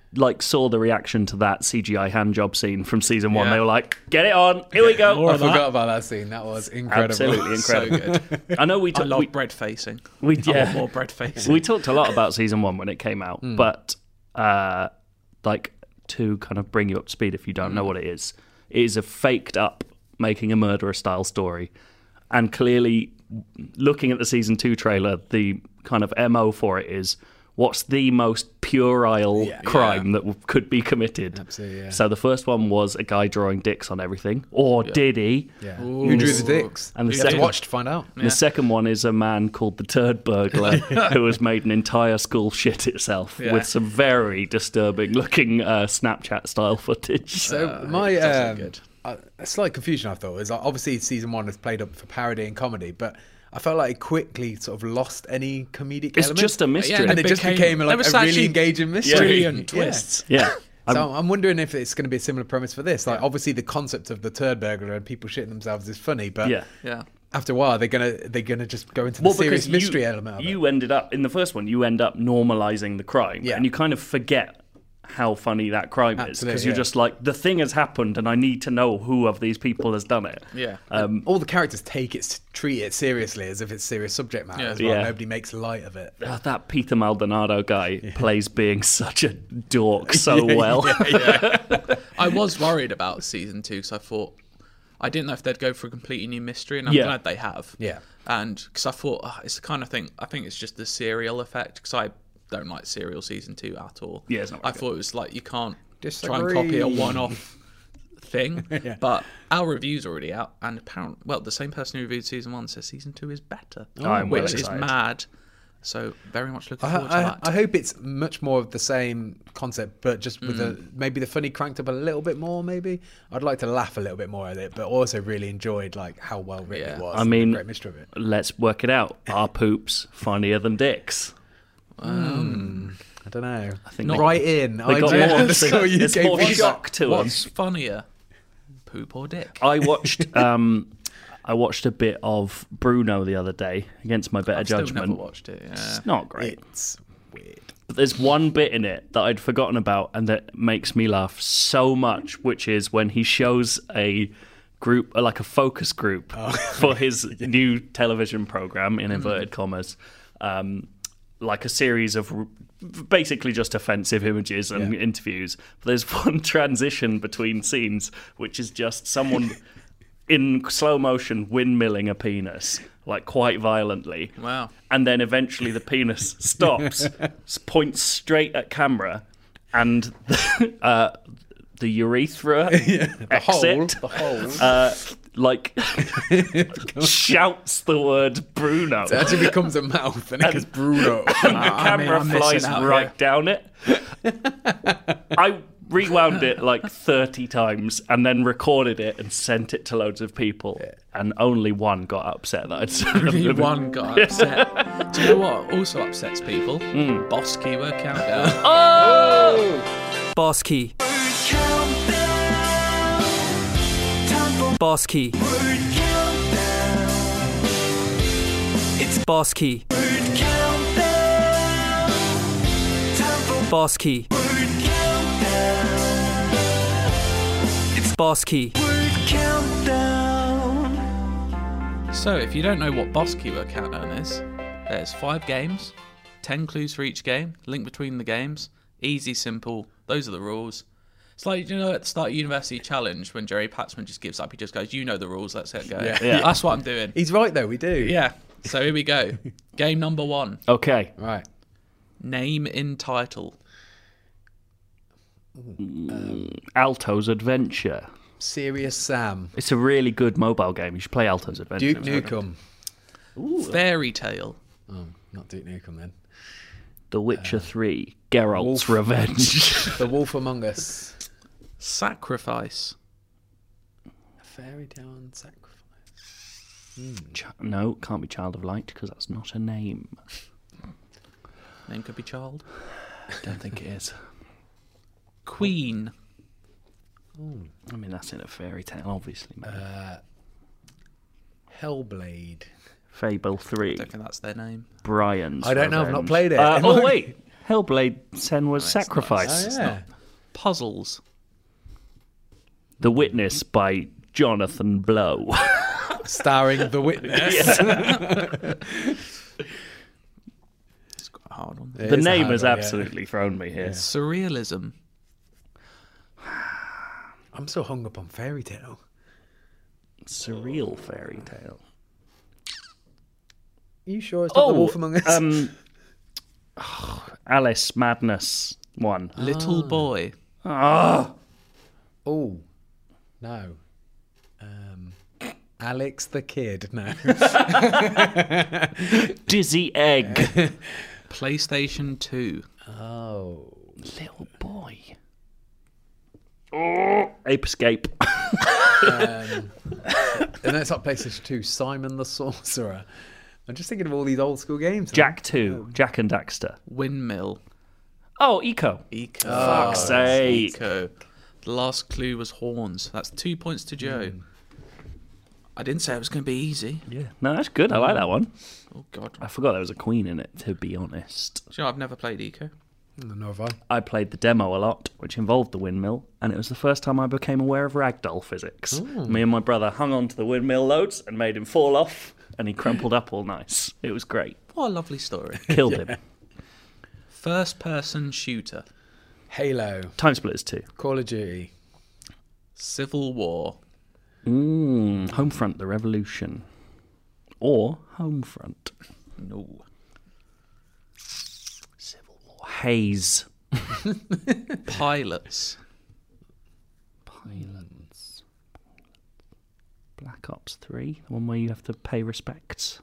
like saw the reaction to that C G I handjob scene from season one. Yeah. They were like, "Get it on, here we go." More I of that. forgot about that scene. That was incredible. Absolutely So incredible. good. I know we I talked. love We, bread facing. we I yeah. want more bread facing. We talked a lot about season one when it came out, Hmm. but uh, like to kind of bring you up to speed if you don't know Hmm. what it is, it is a faked up making a murderer style story, and clearly, looking at the season two trailer, the kind of M O for it is what's the most puerile Yeah. crime that w- could be committed. Absolutely, yeah. So the first one was a guy drawing dicks on everything, or did he? Yeah. Who drew the dicks? And the you have to second- watch to find out. The second one is a man called the Turd Burglar who has made an entire school shit itself Yeah. with some very disturbing looking uh, Snapchat style footage. So my does um, look good. uh, a slight confusion I thought is uh, obviously season one has played up for parody and comedy, but I felt like it quickly sort of lost any comedic It's element. just a mystery. Yeah, and it just became- became there like was a really actually engaging mystery. Brilliant Yeah. twists. yeah. So I'm- I'm wondering if it's going to be a similar premise for this. Like, obviously, the concept of the turd burglar and people shitting themselves is funny, but yeah. Yeah. after a while, they're gonna they're gonna just go into the Well, serious because mystery you, element of it. you ended up in the first one. You end up normalizing the crime, Yeah. and you kind of forget how funny that crime is Absolutely, because you're yeah. just like, the thing has happened, and I need to know who of these people has done it. Yeah. Um, All the characters take it, treat it seriously as if it's serious subject matter Yeah. as well. Yeah. Nobody makes light of it. oh, that Peter Maldonado guy plays being such a dork so well. I was worried about season two because I thought I didn't know if they'd go for a completely new mystery, and I'm Yeah. glad they have. Yeah. And because I thought oh, it's the kind of thing. I think it's just the serial effect because I don't like serial season two at all. Yeah, it's not very I thought it was like you can't try and Disagree. copy a one-off thing. But our review's already out, and apparently, well, the same person who reviewed season one says season two is better, I'm well which is excited. mad. So very much looking I, forward to I, that. I hope it's much more of the same concept, but just with a, maybe the funny cranked up a little bit more. Maybe I'd like to laugh a little bit more at it, but also really enjoyed like how well written Yeah. it was. I and the mean, great mystery of it. let's work it out. Are poops funnier than dicks? I don't know. I think right in. They I got J more- underscore U K it's more podcast. shock to 'em. What's funnier, poop or dick? I watched um, I watched a bit of Bruno the other day against my better I've still judgment. never watched it. Yeah. It's not great. It's weird. But there's one bit in it that I'd forgotten about and that makes me laugh so much, which is when he shows a group, like a focus group for his new television program, in inverted commas, um, like a series of r- basically just offensive images and Yeah. interviews. But there's one transition between scenes, which is just someone in slow motion windmilling a penis, like quite violently. Wow. And then eventually the penis stops, s- points straight at camera, and uh, the urethra The exit, hole. The hole. uh, like shouts the word Bruno. It actually becomes a mouth and it goes Bruno. The I mean, camera I'm missing flies out right here. down it. I rewound it like thirty times and then recorded it and sent it to loads of people, and only one got upset that I'd said Only it. one got upset. Do you know what also upsets people? Hmm. Boss keyword countdown. Oh! Boss key. Boss key. Boss key. Boss key. Boss key. So, if you don't know what boss keyword countdown is, there's five games, ten clues for each game, link between the games, easy, simple. Those are the rules. It's like, you know, at the start of University Challenge when Jerry Paxman just gives up, he just goes, "You know the rules, let's get going." Yeah. Yeah. That's what I'm doing. He's right though. We do. Yeah. So here we go. Game number one. Okay. Right. Name in title. Alto's Adventure. Serious Sam. It's a really good mobile game. You should play Alto's Adventure. Duke Nukem. Fairy Tale. Oh, not Duke Nukem then. The Witcher three. Geralt's Wolf. Revenge. The Wolf Among Us. Sacrifice. Fairy Tale and Sacrifice. Ch- no, can't be Child of Light because that's not a name. Name could be child. Don't think it is. Queen. I mean, that's in a fairy tale, obviously. mate. Hellblade. Fable three. I don't think that's their name. Brian's I don't know, I've not Revenge. played it. Uh, Am oh, I- wait. Hellblade Senua's it's Sacrifice. Oh, yeah. Puzzles. The Witness by Jonathan Blow. Starring The Witness. It's quite a hard one. It The is a name hard has one, yeah. absolutely thrown me here. Surrealism. I'm so hung up on Fairy Tale. Surreal fairy tale. Are you sure it's not The Wolf Among Us? um, Alice Madness one. Little boy. Ah, Oh, no. Um, Alex the Kid. No. Dizzy Egg. PlayStation two. Oh. Little boy. Oh, Ape Escape. Um, and that's not PlayStation two. Simon the Sorcerer. I'm just thinking of all these old school games. Jack two. Jack and Daxter. Windmill. Oh, Eco. Eco. Fuck's sake. Eco. The last clue was horns. That's two points to Joe. I didn't say it was going to be easy. Yeah. No, that's good. I like that one. Oh, God. I forgot there was a queen in it, to be honest. Do you know, I've never played Eco. No, have I? I played the demo a lot, which involved the windmill, and it was the first time I became aware of ragdoll physics. Me and my brother hung onto the windmill loads and made him fall off, and he crumpled up all nice. It was great. What a lovely story. Killed him. First person shooter. Halo. Time Splitters two. Call of Duty. Civil War. Mm, Homefront: The Revolution. Or Homefront. No. Civil War. Haze. Pilots. Pilots. Black Ops three, the one where you have to pay respects.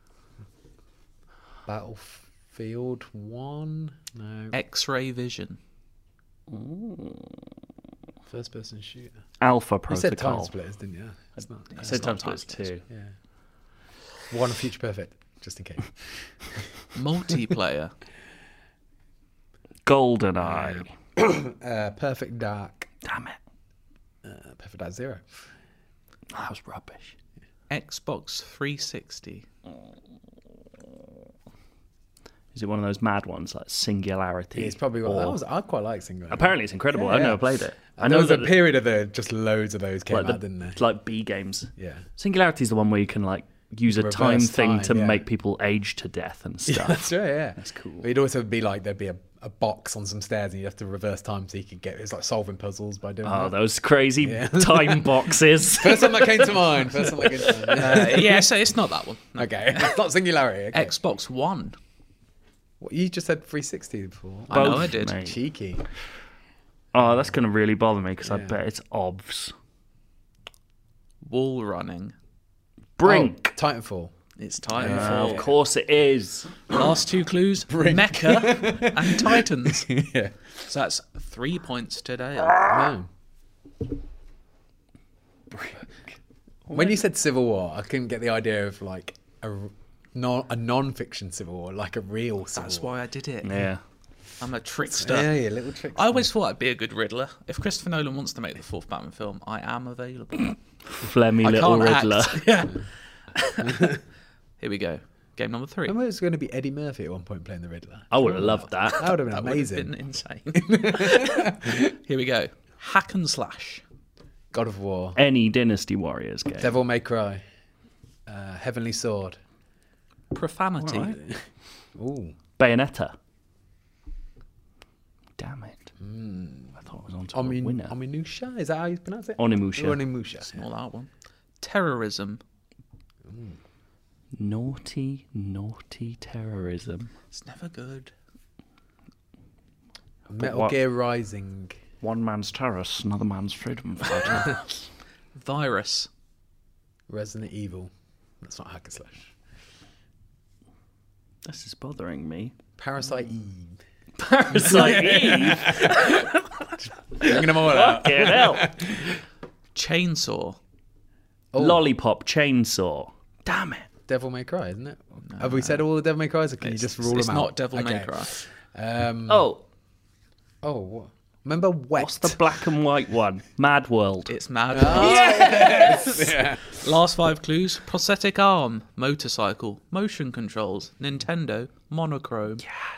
Battlefield one. No. X-ray vision. First person shooter. Alpha You Protocol. said Time Splitters, didn't you? It's not. I said It's Time not Time Splitters two. Yeah. One Future Perfect, just in case. Multiplayer. GoldenEye. Uh, Perfect Dark. Damn it. Uh, Perfect Dark Zero. That was rubbish. Xbox three sixty. Is it one of those mad ones like Singularity? It's probably one. or- That was. I quite like Singularity. Apparently, it's incredible. Yeah, I've yeah. never played it. I And know there was that a period of the just loads of those came like, out, the, didn't there? like B games. Yeah. Singularity is the one where you can like use a Reverse time thing time, to yeah. make people age to death and Yeah, stuff. that's right. Yeah, That's cool. But it'd also be like there'd be a, a box on some stairs, and you would have to reverse time so you could get. It's like solving puzzles by doing Oh, that. those crazy Yeah. time boxes. First one that came to mind. First one that came to mind. Uh, yeah, so it's not that one. No. Okay, it's not Singularity. Okay. Xbox One. What, you just said three sixty before. I know Both, I did. mate. Cheeky. Oh, that's going to really bother me because I Yeah. bet it's O B S. Wall running. Brink. Oh, Titanfall. It's Titanfall. Oh, of course it is. Last two clues: Mecha and Titans. Yeah. So that's three points today. No. When you said Civil War, I couldn't get the idea of like a non a non-fiction Civil War, like a real Civil That's War. why I did it. Yeah. I'm a trickster. Yeah, yeah, little tricks. I always thought I'd be a good Riddler. If Christopher Nolan wants to make the fourth Batman film, I am available. Phlegmy I little can't Riddler. act. Yeah. Here we go. Game number three. Remember it was going to be Eddie Murphy at one point playing the Riddler. I would have loved that. That would have been That would amazing. have been insane. Here we go. Hack and slash. God of War, Any Dynasty Warriors game. Devil May Cry, uh, Heavenly Sword. Profanity. Alright. Ooh, Bayonetta. Damn it. Hmm. I thought it was on to a Omin, winner. Ominusha. Is that how you pronounce it? Onimusha. Onimusha. All that one. Terrorism. Naughty, naughty terrorism. It's never good. Metal what- Gear Rising. One man's terrorist, another man's freedom fighter. Virus. Resident Evil. That's not hack and slash. This is bothering me. Parasite Eve. Parasite Eve. Bringing them all out. Fucking hell. Chainsaw. Oh. Lollipop chainsaw. Damn it. Devil May Cry, isn't it? Have we said all the Devil May Cries, or can you It's- just rule it's them out? not Devil May Okay. Cry. Um, Oh, oh, what? Remember Wet? what's the black and white one? Mad World. It's mad. Yes! Yeah. Last five clues. Prosthetic arm. Motorcycle. Motion controls. Nintendo. Monochrome. Yes.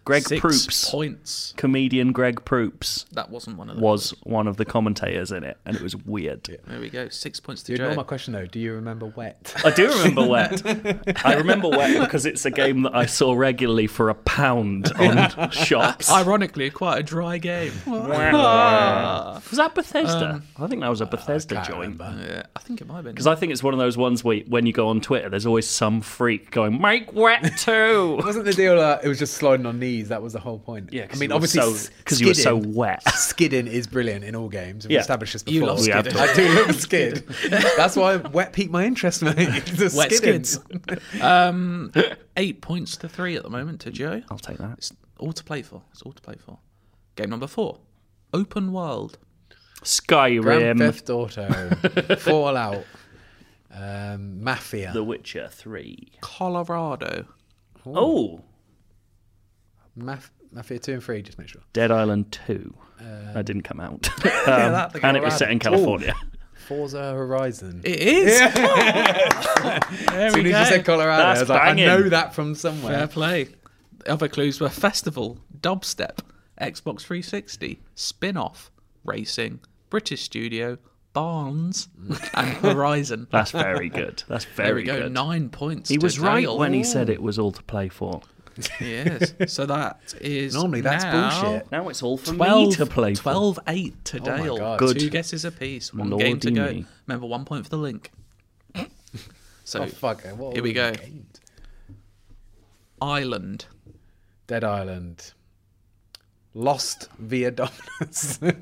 Greg Six Proops, points. comedian Greg Proops, That wasn't one of them. was one of the commentators in it, and it was weird. There we go. Six points to Do you Joe. know my question though? Do you remember Wet? I do remember Wet. I remember Wet because it's a game that I saw regularly for a pound on shops. Ironically, quite a dry game. Was that Bethesda? I think that was a Bethesda can't joint. remember. Yeah, I think it might have been. Because I think it's one of those ones where when you go on Twitter, there's always some freak going, "Make Wet too." Wasn't the deal that it was just sliding on knees? That was the whole point. Yeah, I 'cause mean, you were obviously, so- 'cause you were so skidding- wet. Skidding is brilliant in all games. We've Yeah. established this before. You love We have skidding. to. I do love skid. That's why Wet piqued my interest, mate. The Wet skidding. skids. um, eight points to three at the moment to Joe. I'll take that. It's all to play for. It's all to play for. Game number four. Open world. Skyrim, Grand Theft Auto, Fallout, um, Mafia. The Witcher three. Colorado. Oh, Maf- Mafia two and three, just make sure. Dead Island two. Uh, that didn't come out. that, the and it was set in Colorado. California. Forza Horizon. It is. As There soon we as you go. said Colorado, That's I was like, banging. I know that from somewhere. Fair play. The other clues were festival, dubstep, Xbox three sixty, spin-off, racing, British studio, Barnes, and Horizon. That's very good. That's There very we go. good. Nine points. He to was right Dale. when he said it was all to play for. Yes. So that is Normally that's now bullshit. Now it's all for twelve, me to play for. twelve eight to Oh my Dale. God. Good. Two guesses apiece. One Lordy game to go. me. Remember, one point for the link. So, Oh, fuck. What here we go. games? Island. Dead Island. Lost via Dominus. I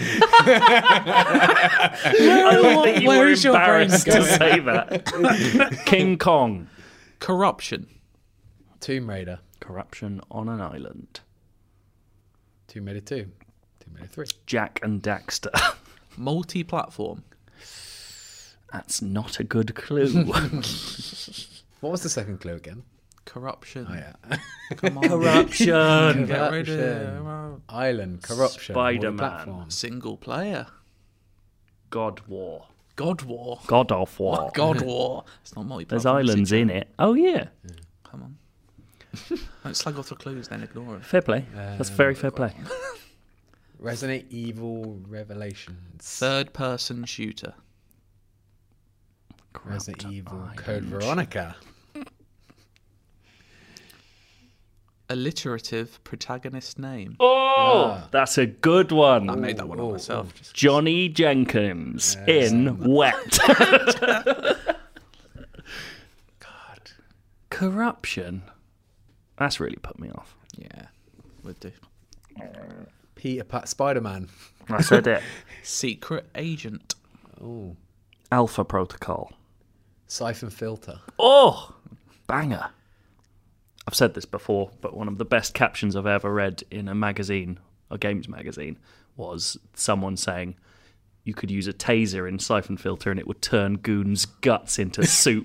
love that you Where were is your brain embarrassed to going? say that. King Kong. Corruption. Tomb Raider. Corruption on an island. Tomb Raider two. Tomb Raider three. Jack and Daxter. Multi-platform. That's not a good clue. What was the second clue again? Corruption. Oh, yeah. Come on. Corruption. Get rid of Corruption. Island. Corruption. Spider-Man. Multi-platform. Single player. God War. God War. God of War. God War. It's not There's multi-platform. islands in it. Oh, yeah. Come on. Don't slug off the clues, then ignore it. Fair play. That's very fair play. Resident Evil Revelations. Third-person shooter. Resident Evil Code Veronica. Alliterative protagonist name. Oh, that's a good one. I made that one up oh, myself. Just Johnny Jenkins in Wet. God. Corruption. That's really put me off. yeah, would do. Peter Pat Spider-Man. I said it. Secret agent. Oh. Alpha Protocol. Siphon Filter. Oh, banger. I've said this before, but one of the best captions I've ever read in a magazine, a games magazine, was someone saying you could use a taser in Siphon Filter and it would turn goons' guts into soup.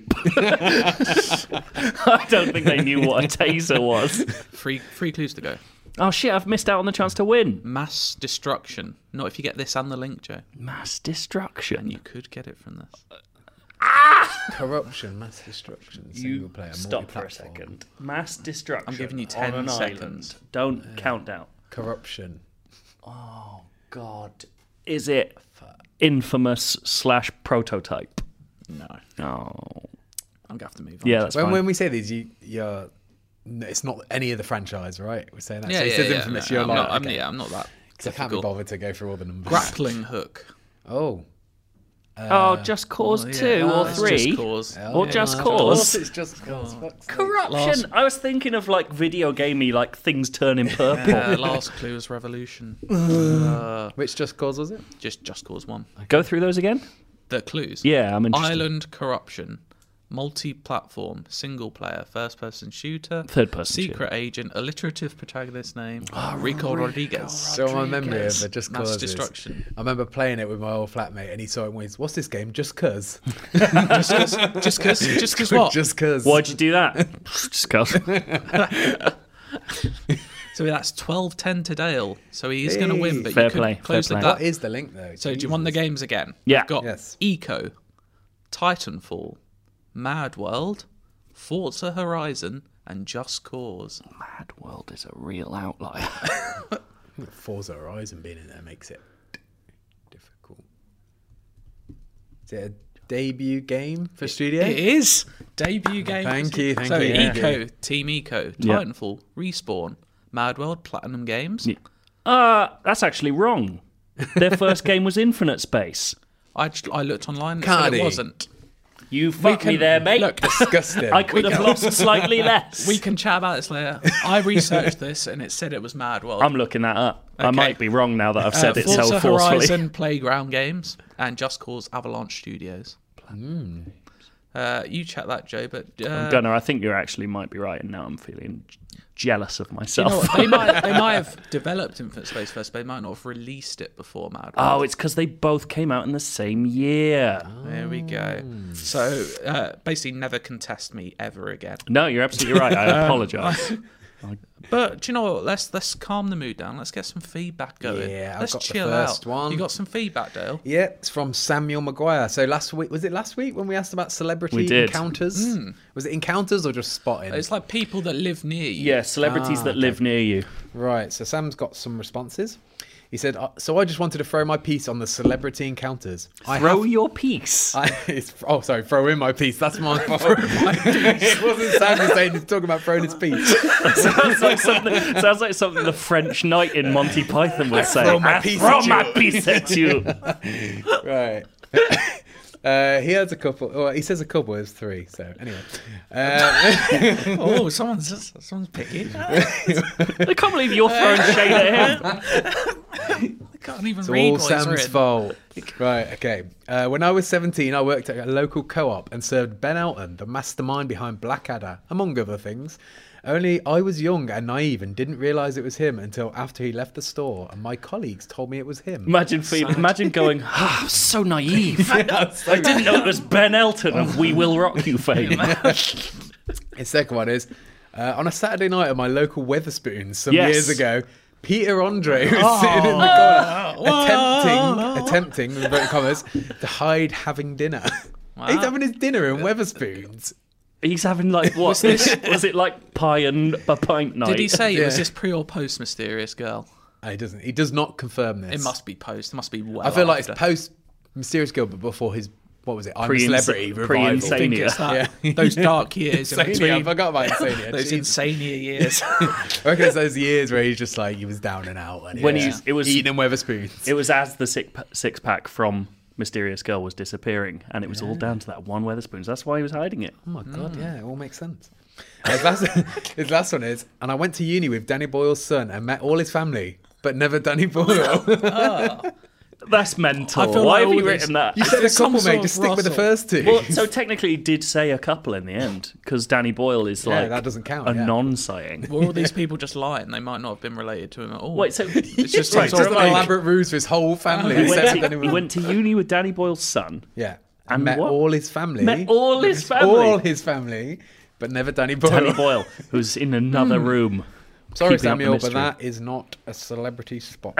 I don't think they knew what a taser was. Three, three clues to go. Oh shit, I've missed out on the chance to win. Mass destruction. Not if you get this and the link, Joe. Mass destruction. You could get it from this. Corruption. Mass Destruction. Single You player. stop for a multi-platform. second. Mass destruction. I'm giving you on ten an seconds. island. Don't count down. Corruption. Oh God, is it Infamous slash Prototype? No. Oh, I'm going to have to move on. yeah, that's When, fine. when we say these, you, you're. no, It's not any of the franchise, right? We're saying that. Yeah, so it yeah, says yeah. Infamous. no, You're I'm like, not, I'm, okay. yeah, I'm not that. 'Cause I can't be difficult. bothered to go through all the numbers. Grappling hook. Oh. oh, Just Cause Oh, yeah. two Oh, or it's three, Just Cause. or Yeah. Just Of Cause. course it's Just Cause. Fuck's sake. Corruption. I was thinking of like video gamey, like things turning purple. Yeah, last clue was Revolution. uh, Which Just Cause was it? just Just Cause one. Go through those again. The clues. Yeah, I'm interested. Island corruption. Multi-platform, single-player, first-person shooter, Third-person secret agent, alliterative protagonist name, Rico Rodriguez, So my memory of it Just mass Cause is- destruction. I remember playing it with my old flatmate, and he saw it and went, "What's this game? Just Cause." Just cause, just cause, just cause what? Just Cause. Why'd you do that? Just Cause. So that's twelve ten to Dale. So he is going to win, but Fair you could play, close fair the play. gap. What is the link though? So do you want the games again? Yeah. We've got Yes. Eco, Titanfall, Mad World, Forza Horizon, and Just Cause. Mad World is a real outlier. Forza Horizon being in there makes it difficult. Is it a debut game for Studio? It is debut game. Thank you, thank so you. Eco, Yeah. Team Eco, Yeah. Titanfall, Respawn, Mad World, Platinum Games. Yeah. Uh, that's actually wrong. Their first game was Infinite Space. I, just- I looked online and it Cardi. said it wasn't. You fucked me can- there, mate. Look, Disgusting. I could have lost slightly less. we can chat about this later. I researched this and it said it was Mad World. I'm looking that up. I Okay. might be wrong now that I've said uh, it so Forza forcefully. Horizon Playground Games and Just Cause Avalanche Studios. Uh, you chat that, Joe, but uh, Gunnar, I think you actually might be right, and now I'm feeling j- jealous of you myself. know what? They might they might have developed Infinite Space first, but they might not have released it before Mad World. Oh, it's because they both came out in the same year. There we go. So uh, basically, never contest me ever again. No, you're absolutely right. I apologise. But do you know what? Let's let's calm the mood down. Let's get some feedback going. Yeah, I've let's got the chill first out. one. You got some feedback, Dale? Yeah, it's from Samuel Maguire. So last week, was it last week when we asked about celebrity We did. encounters? Was it encounters or just spotting? It's like people that live near you. Yeah, celebrities Ah, that live near you. Right, so Sam's got some responses. He said, uh, so I just wanted to throw my piece on the celebrity encounters. I Throw have- your piece. I, it's, oh, sorry, throw in my piece. That's my fault. It wasn't Sam who saying he's talking about throwing his piece. sounds, like something, sounds like something the French knight in Monty Python would say. throw my I piece throw at you." my piece at you. Right. Uh, he has a couple. Well, he says a couple. There's three. So anyway, uh, Oh, someone's someone's picky. I can't believe you're throwing shade at him. I can't even it's read all what he's Sam's written. fault. Right. Okay. Uh, when I was seventeen, I worked at a local co-op and served Ben Elton, the mastermind behind Blackadder, among other things. Only I was young and naive and didn't realise it was him until after he left the store, and my colleagues told me it was him. Imagine feeling, imagine going, ah, so naive. I didn't know it was Ben Elton of We Will Rock You fame. His second one is uh, on a Saturday night at my local Weatherspoons some Yes. years ago. Peter Andre was sitting in the corner, attempting, attempting, in inverted commas, to hide having dinner. He's having his dinner in Weatherspoons. He's having like what? Was it like pie and a pint night? Did he say Yeah. was this pre or post Mysterious Girl? Uh, he doesn't. He does not confirm this. It must be post. It must be well. I feel like after. it's post Mysterious Girl, but before his what was it? I'm a Pre-insa- Celebrity revival. pre-insane- I think it's that, Yeah. those dark years in Insania, I between. forgot about Insania. Those Jeez. insania years. I reckon it's those years where he's just like he was down and out and When he he's- was it was- eating in Weatherspoons. It was as the six, six pack from Mysterious Girl was disappearing, and it was all down to that one Weatherspoons. That's why he was hiding it. Oh my god, yeah, it all makes sense. His last, his last one is, and I went to uni with Danny Boyle's son and met all his family, but never Danny Boyle. That's mental. I feel Why like have all you this- written that? You said a There's some couple, sort mate. of Just stick with the Russell. first two. Well, so technically, he did say a couple in the end because Danny Boyle is Yeah, like that doesn't count, a yeah. non-saying. Were all these people just lying? They might not have been related to him at all. Wait, so it's just right, some just sort an of like, elaborate ruse for his whole family. he, except went for to, Danny he Boyle. went to uni with Danny Boyle's son. Yeah, And and met what? all his family. Met all his family. All his family, but never Danny Boyle. Danny Boyle, who's in another room. Sorry, keeping up the Samuel, but mystery. that is not a celebrity spot.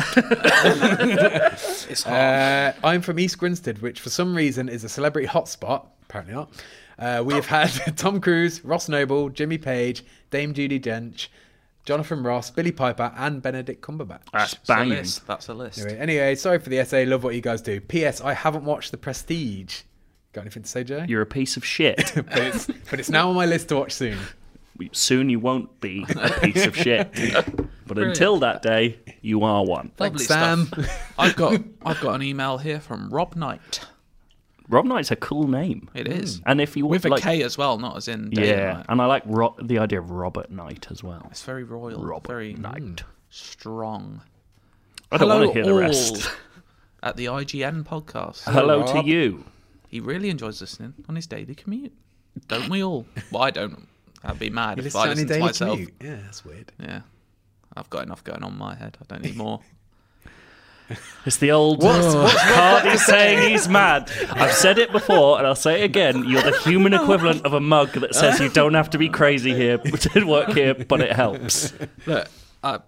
it's hard. Uh, I'm from East Grinstead, which for some reason is a celebrity hotspot. Apparently not. Uh, we have had Tom Cruise, Ross Noble, Jimmy Page, Dame Judi Dench, Jonathan Ross, Billy Piper, and Benedict Cumberbatch. That's That's a banging. list. That's a list. Anyway, anyway, sorry for the essay. Love what you guys do. P S. I haven't watched The Prestige. Got anything to say, Joe? You're a piece of shit. but, it's, but it's now on my list to watch soon. Soon you won't be a piece of shit. But until that day, you are one. Lovely Sam. stuff. I've got I've got an email here from Rob Knight. Rob Knight's a cool name. It is. And if you With a like, K as well, not as in day and yeah, night. and I like ro- the idea of Robert Knight as well. It's very royal, Robert very Knight. strong. I don't Hello want to hear the all rest. at the I G N podcast. Hello Rob. to you. He really enjoys listening on his daily commute. Don't we all? Well, I don't. I'd be mad You if listen I to any listened to daily myself. commute? Yeah, that's weird. Yeah. I've got enough going on in my head. I don't need more. It's the old Cardi saying he's mad. I've said it before and I'll say it again. You're the human equivalent of a mug that says you don't have to be crazy here to work here, but it helps. Look, uh,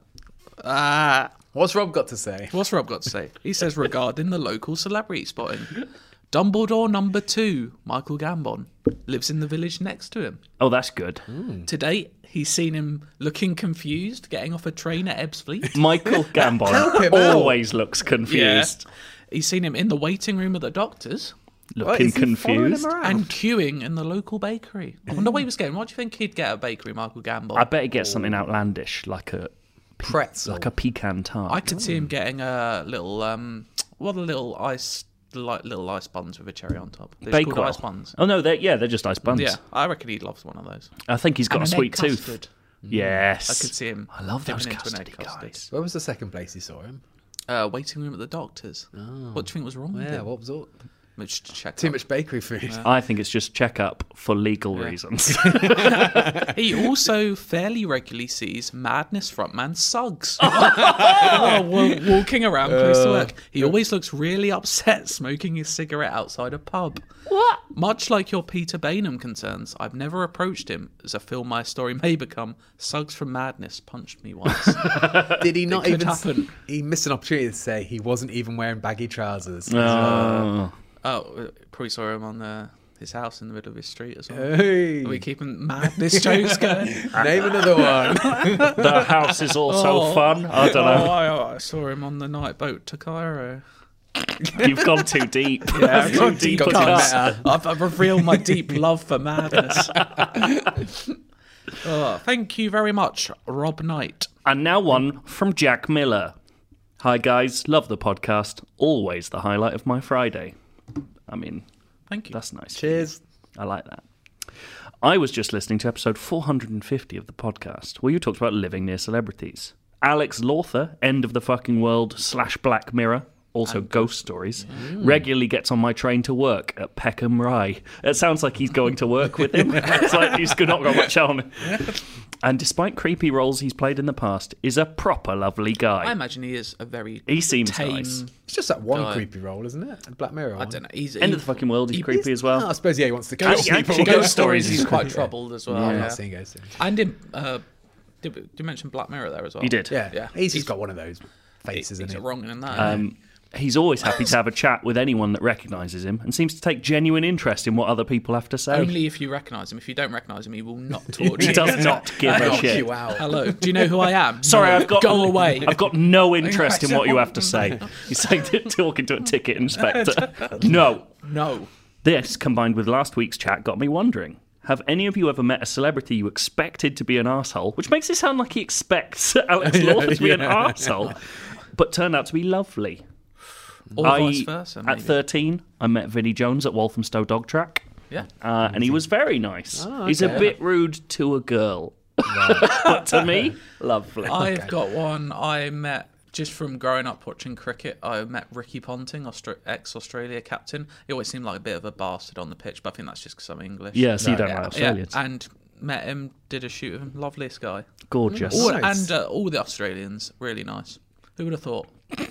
uh, What's Rob got to say? what's Rob got to say? He says regarding the local celebrity spotting. Dumbledore number two, Michael Gambon, lives in the village next to him. Oh, that's good. To date, he's seen him looking confused, getting off a train at Ebbsfleet. Michael Help Gambon him out. always looks confused. He's seen him in the waiting room at the doctor's What, Looking is he following him confused. around? and queuing in the local bakery. I wonder what he was getting. What do you think he'd get at a bakery, Michael Gambon? I bet he gets something outlandish, like a pretzel. like a pecan tart. I could see him getting a little, um, what are the little ice, like little ice buns with a cherry on top? They're just called Bakewell. ice buns. Oh no, they're, yeah, they're just ice buns. Yeah, I reckon he'd love one of those. I think he's got And a an sweet egg tooth. custard. Yes, I could see him. I love those dipping into an custody egg custard. guys. Where was the second place you saw him? Uh, waiting room at the doctor's. What do you think was wrong with Yeah, him? what was all? Which check Too up. much bakery food. I think it's just check up for legal reasons. He also fairly regularly sees Madness frontman Suggs. oh, wa- walking around close to work. He always looks really upset smoking his cigarette outside a pub. What? Much like your Peter Bainham concerns, I've never approached him. As a film my story may become, Suggs from Madness punched me once. Did he not could even? s- happen. He missed an opportunity to say he wasn't even wearing baggy trousers. Oh. oh, probably saw him on uh, his house in the middle of his street as well. Hey, Are we keeping Madness jokes going? name another one. The house is also Oh. fun. I don't Oh, know. I, I saw him on the night boat to Cairo. You've gone too deep. Yeah, I've gone Too deep. deep got a too cut. meta. I've, I've revealed my deep love for Madness. Oh, thank you very much, Rob Knight. And now one from Jack Miller. Hi guys, love the podcast. Always the highlight of my Friday. I mean, Thank you. that's nice. Cheers. I like that. I was just listening to episode four hundred fifty of the podcast, where you talked about living near celebrities. Alex Lawther, End of the Fucking World slash Black Mirror, also Ghost Stories, regularly gets on my train to work at Peckham Rye. It sounds like he's going to work with him. It's like he's not got much on. And despite creepy roles he's played in the past, is a proper lovely guy. I imagine he is a very He seems tame. nice. It's just that one Guy. creepy role, isn't it? Black Mirror. I don't know. He's End he, of the Fucking World, he's he- creepy as well. I suppose yeah, he wants to kill Ghost, people. actually, Ghost Ghost Stories. Stories He's is quite creepy. troubled as well. I've yeah. not seen Ghost Stories. And in, uh, did, did you mention Black Mirror there as well? You did. Yeah, Yeah. He's, He's- just got one of those faces, He's isn't a he? wrong in that. Um, he's always happy to have a chat with anyone that recognises him and seems to take genuine interest in what other people have to say. Only if you recognise him. If you don't recognise him, he will not torture He you. does not give a Knock shit. you out. Hello. Do you know who I am? Sorry, No. I've got Go away. I've got no interest in what you have to say. He's like talking to a ticket inspector. No. No. This, combined with last week's chat, got me wondering. Have any of you ever met a celebrity you expected to be an arsehole? Which makes it sound like he expects Alex Yeah, Lawther to be an yeah. arsehole, but turned out to be lovely. Or I, vice versa. Maybe. At thirteen, I met Vinnie Jones at Walthamstow Dog Track, Yeah. uh, and he was very nice. Oh, He's a okay. bit rude to a girl, but to me, lovely. I've got one I met just from growing up watching cricket. I met Ricky Ponting, Austra- ex-Australia captain. He always seemed like a bit of a bastard on the pitch, but I think that's just because I'm English. yeah, so you don't Yeah, like yeah, Australians. and met him, did a shoot with him. Loveliest guy. Gorgeous. All, Nice. And uh, all the Australians, really nice. Who would have thought?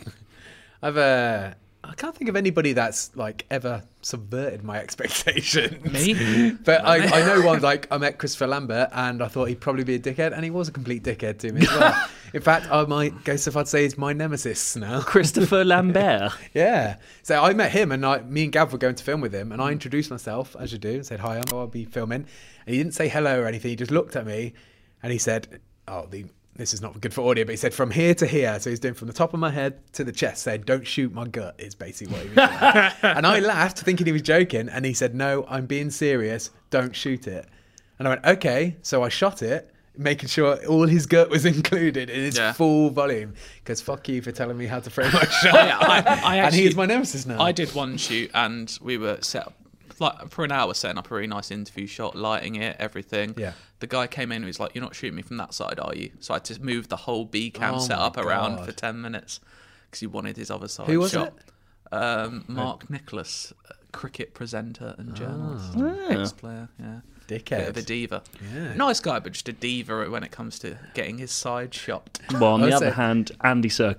I've uh, I can't think of anybody that's like ever subverted my expectations. Me? But I, I know one, like I met Christopher Lambert and I thought he'd probably be a dickhead, and he was a complete dickhead to me as well. In fact, I might go so far to say he's my nemesis now. Christopher Lambert. Yeah. So I met him, and I, me and Gav were going to film with him, and I introduced myself, as you do, and said, hi, I'm, I'll be filming. And he didn't say hello or anything. He just looked at me, and he said, oh, the, this is not good for audio, but he said, from here to here. So he's doing from the top of my head to the chest, said, don't shoot my gut, is basically what he was saying. And I laughed, thinking he was joking, and he said, no, I'm being serious, don't shoot it. And I went, okay. So I shot it, making sure all his gut was included in its Yeah. full volume. Because fuck you for telling me how to frame my shot. I, I, I and actually, he is my nemesis now. I did one shoot and we were set up like for an hour setting up a really nice interview shot, lighting it, everything. Yeah. The guy came in and was like, you're not shooting me from that side, are you? So I had to move the whole B cam Oh set my up around God. for ten minutes because he wanted his other side Who was shot. it? Um, Mark Nicholas, uh, cricket presenter and journalist, Ah. ex-player, yeah. Dickhead. Bit of a diva. Yeah. Nice guy, but just a diva when it comes to getting his side shot. Well, on the I'd other say- hand, Andy Serkis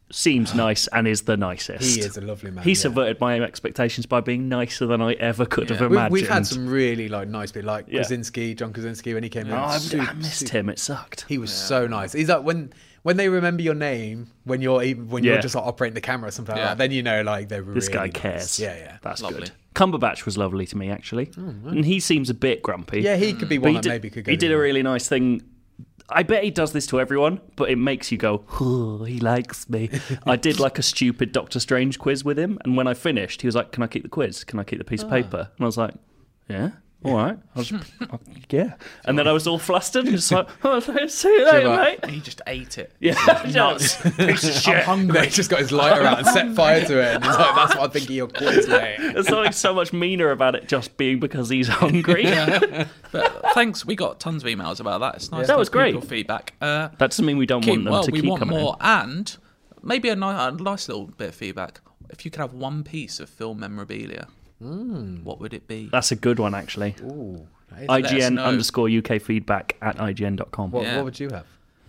seems nice and is the nicest. He is a lovely man. He yeah. subverted my expectations by being nicer than I ever could Yeah. have We- imagined. We've had some really like nice people, like Yeah. Krasinski, John Krasinski, when he came Oh, in. I, Super- I missed super- him. It sucked. He was so nice. He's like when when they remember your name when you're even when Yeah. you're just like operating the camera or something Yeah. like that, then you know like they're This really guy nice. cares. Yeah, yeah. That's Lovely. good. Cumberbatch was lovely to me, actually. And he seems a bit grumpy. Yeah, he could be But one he that did, maybe could go. he the did a other way. really nice thing. I bet he does this to everyone, but it makes you go, oh, he likes me. I did like a stupid Doctor Strange quiz with him, and when I finished, he was like, can I keep the quiz? Can I keep the piece of paper? And I was like, yeah, all right. I was, I'll- yeah. And then I was all flustered and just like, oh, see you later, like- mate. He just ate it. Yeah, just, piece of shit. They just got his lighter out and set fire to it, and he's like, "That's what I think of your quiz, mate." There's something so much meaner about it just being because he's hungry. But thanks, we got tons of emails about that. It's nice. That to was have great. people feedback. Uh, That doesn't mean we don't keep, want them well, to we keep want coming in. more, and maybe a, ni- a nice little bit of feedback. If you could have one piece of film memorabilia, what would it be? That's a good one, actually. Ooh, that is- let us I G N know. underscore U K feedback at I G N dot com. what, Yeah. what would you have?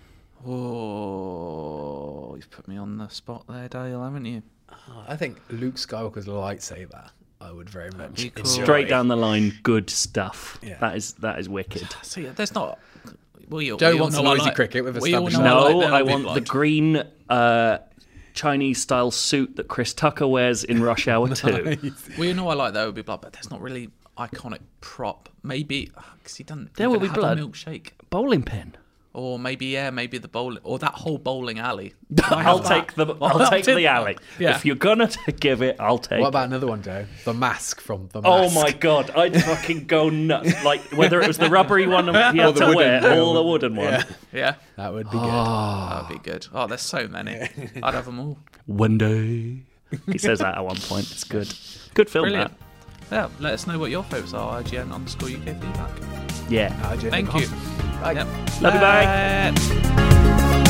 Oh, you've put me on the spot there, Dale, haven't you? Oh, I think Luke Skywalker's lightsaber. I would very much be cool. enjoy. Straight down the line, good stuff. Yeah. That is that is wicked. See, there's not. Well, you, Joe we all wants know noisy I like, cricket with we all established know No, like I Little Big want the Blind. green uh, Chinese style suit that Chris Tucker wears in Rush Hour two. We know I like There Will Be Blood, but there's not really iconic prop. Maybe because he doesn't. There even Will Be have Blood? A milkshake, Bowling pin. or maybe yeah, maybe the bowling, or that whole bowling alley. I'll take the I'll I'll take take the that. alley. Yeah. If you're gonna t- give it, I'll take. What it. about another one, Joe? The mask from the Oh Mask. my god, I'd fucking go nuts. Like whether it was the rubbery one he Or had the to wooden wear, one. or the wooden one. Yeah. Yeah, That would be good. that'd be good. Oh, there's so many. I'd have them all. One day. He says that at one point. It's good. Good film, Brilliant. that. Yeah, let us know what your favourites are. I G N underscore U K feedback. Yeah. I G N Thank you. Bye. Yep. Love you, bye. Bye.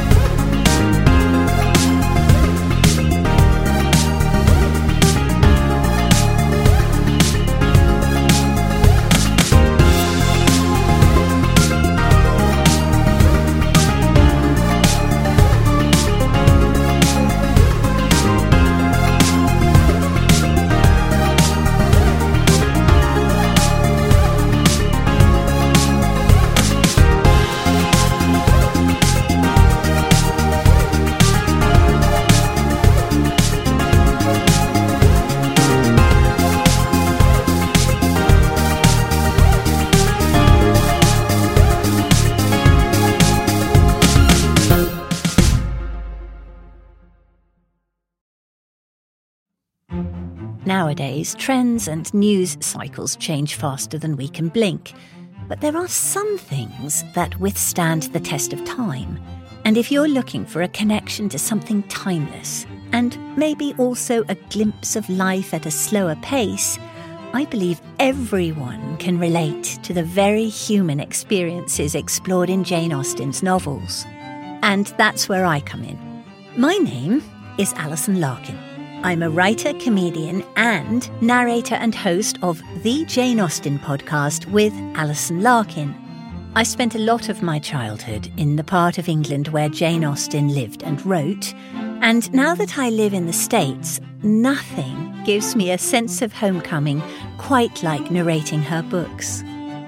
Nowadays, trends and news cycles change faster than we can blink. But there are some things that withstand the test of time. And if you're looking for a connection to something timeless, and maybe also a glimpse of life at a slower pace, I believe everyone can relate to the very human experiences explored in Jane Austen's novels. And that's where I come in. My name is Alison Larkin. I'm a writer, comedian, and narrator and host of the Jane Austen podcast with Alison Larkin. I spent a lot of my childhood in the part of England where Jane Austen lived and wrote, and now that I live in the States, nothing gives me a sense of homecoming quite like narrating her books.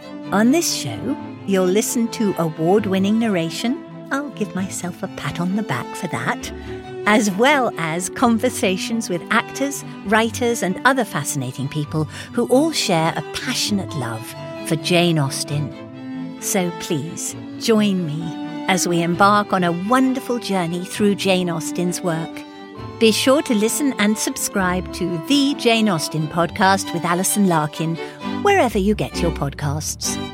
On this show, you'll listen to award-winning narration. I'll give myself a pat on the back for that. As well as conversations with actors, writers, and other fascinating people who all share a passionate love for Jane Austen. So please, join me as we embark on a wonderful journey through Jane Austen's work. Be sure to listen and subscribe to the Jane Austen podcast with Alison Larkin, wherever you get your podcasts.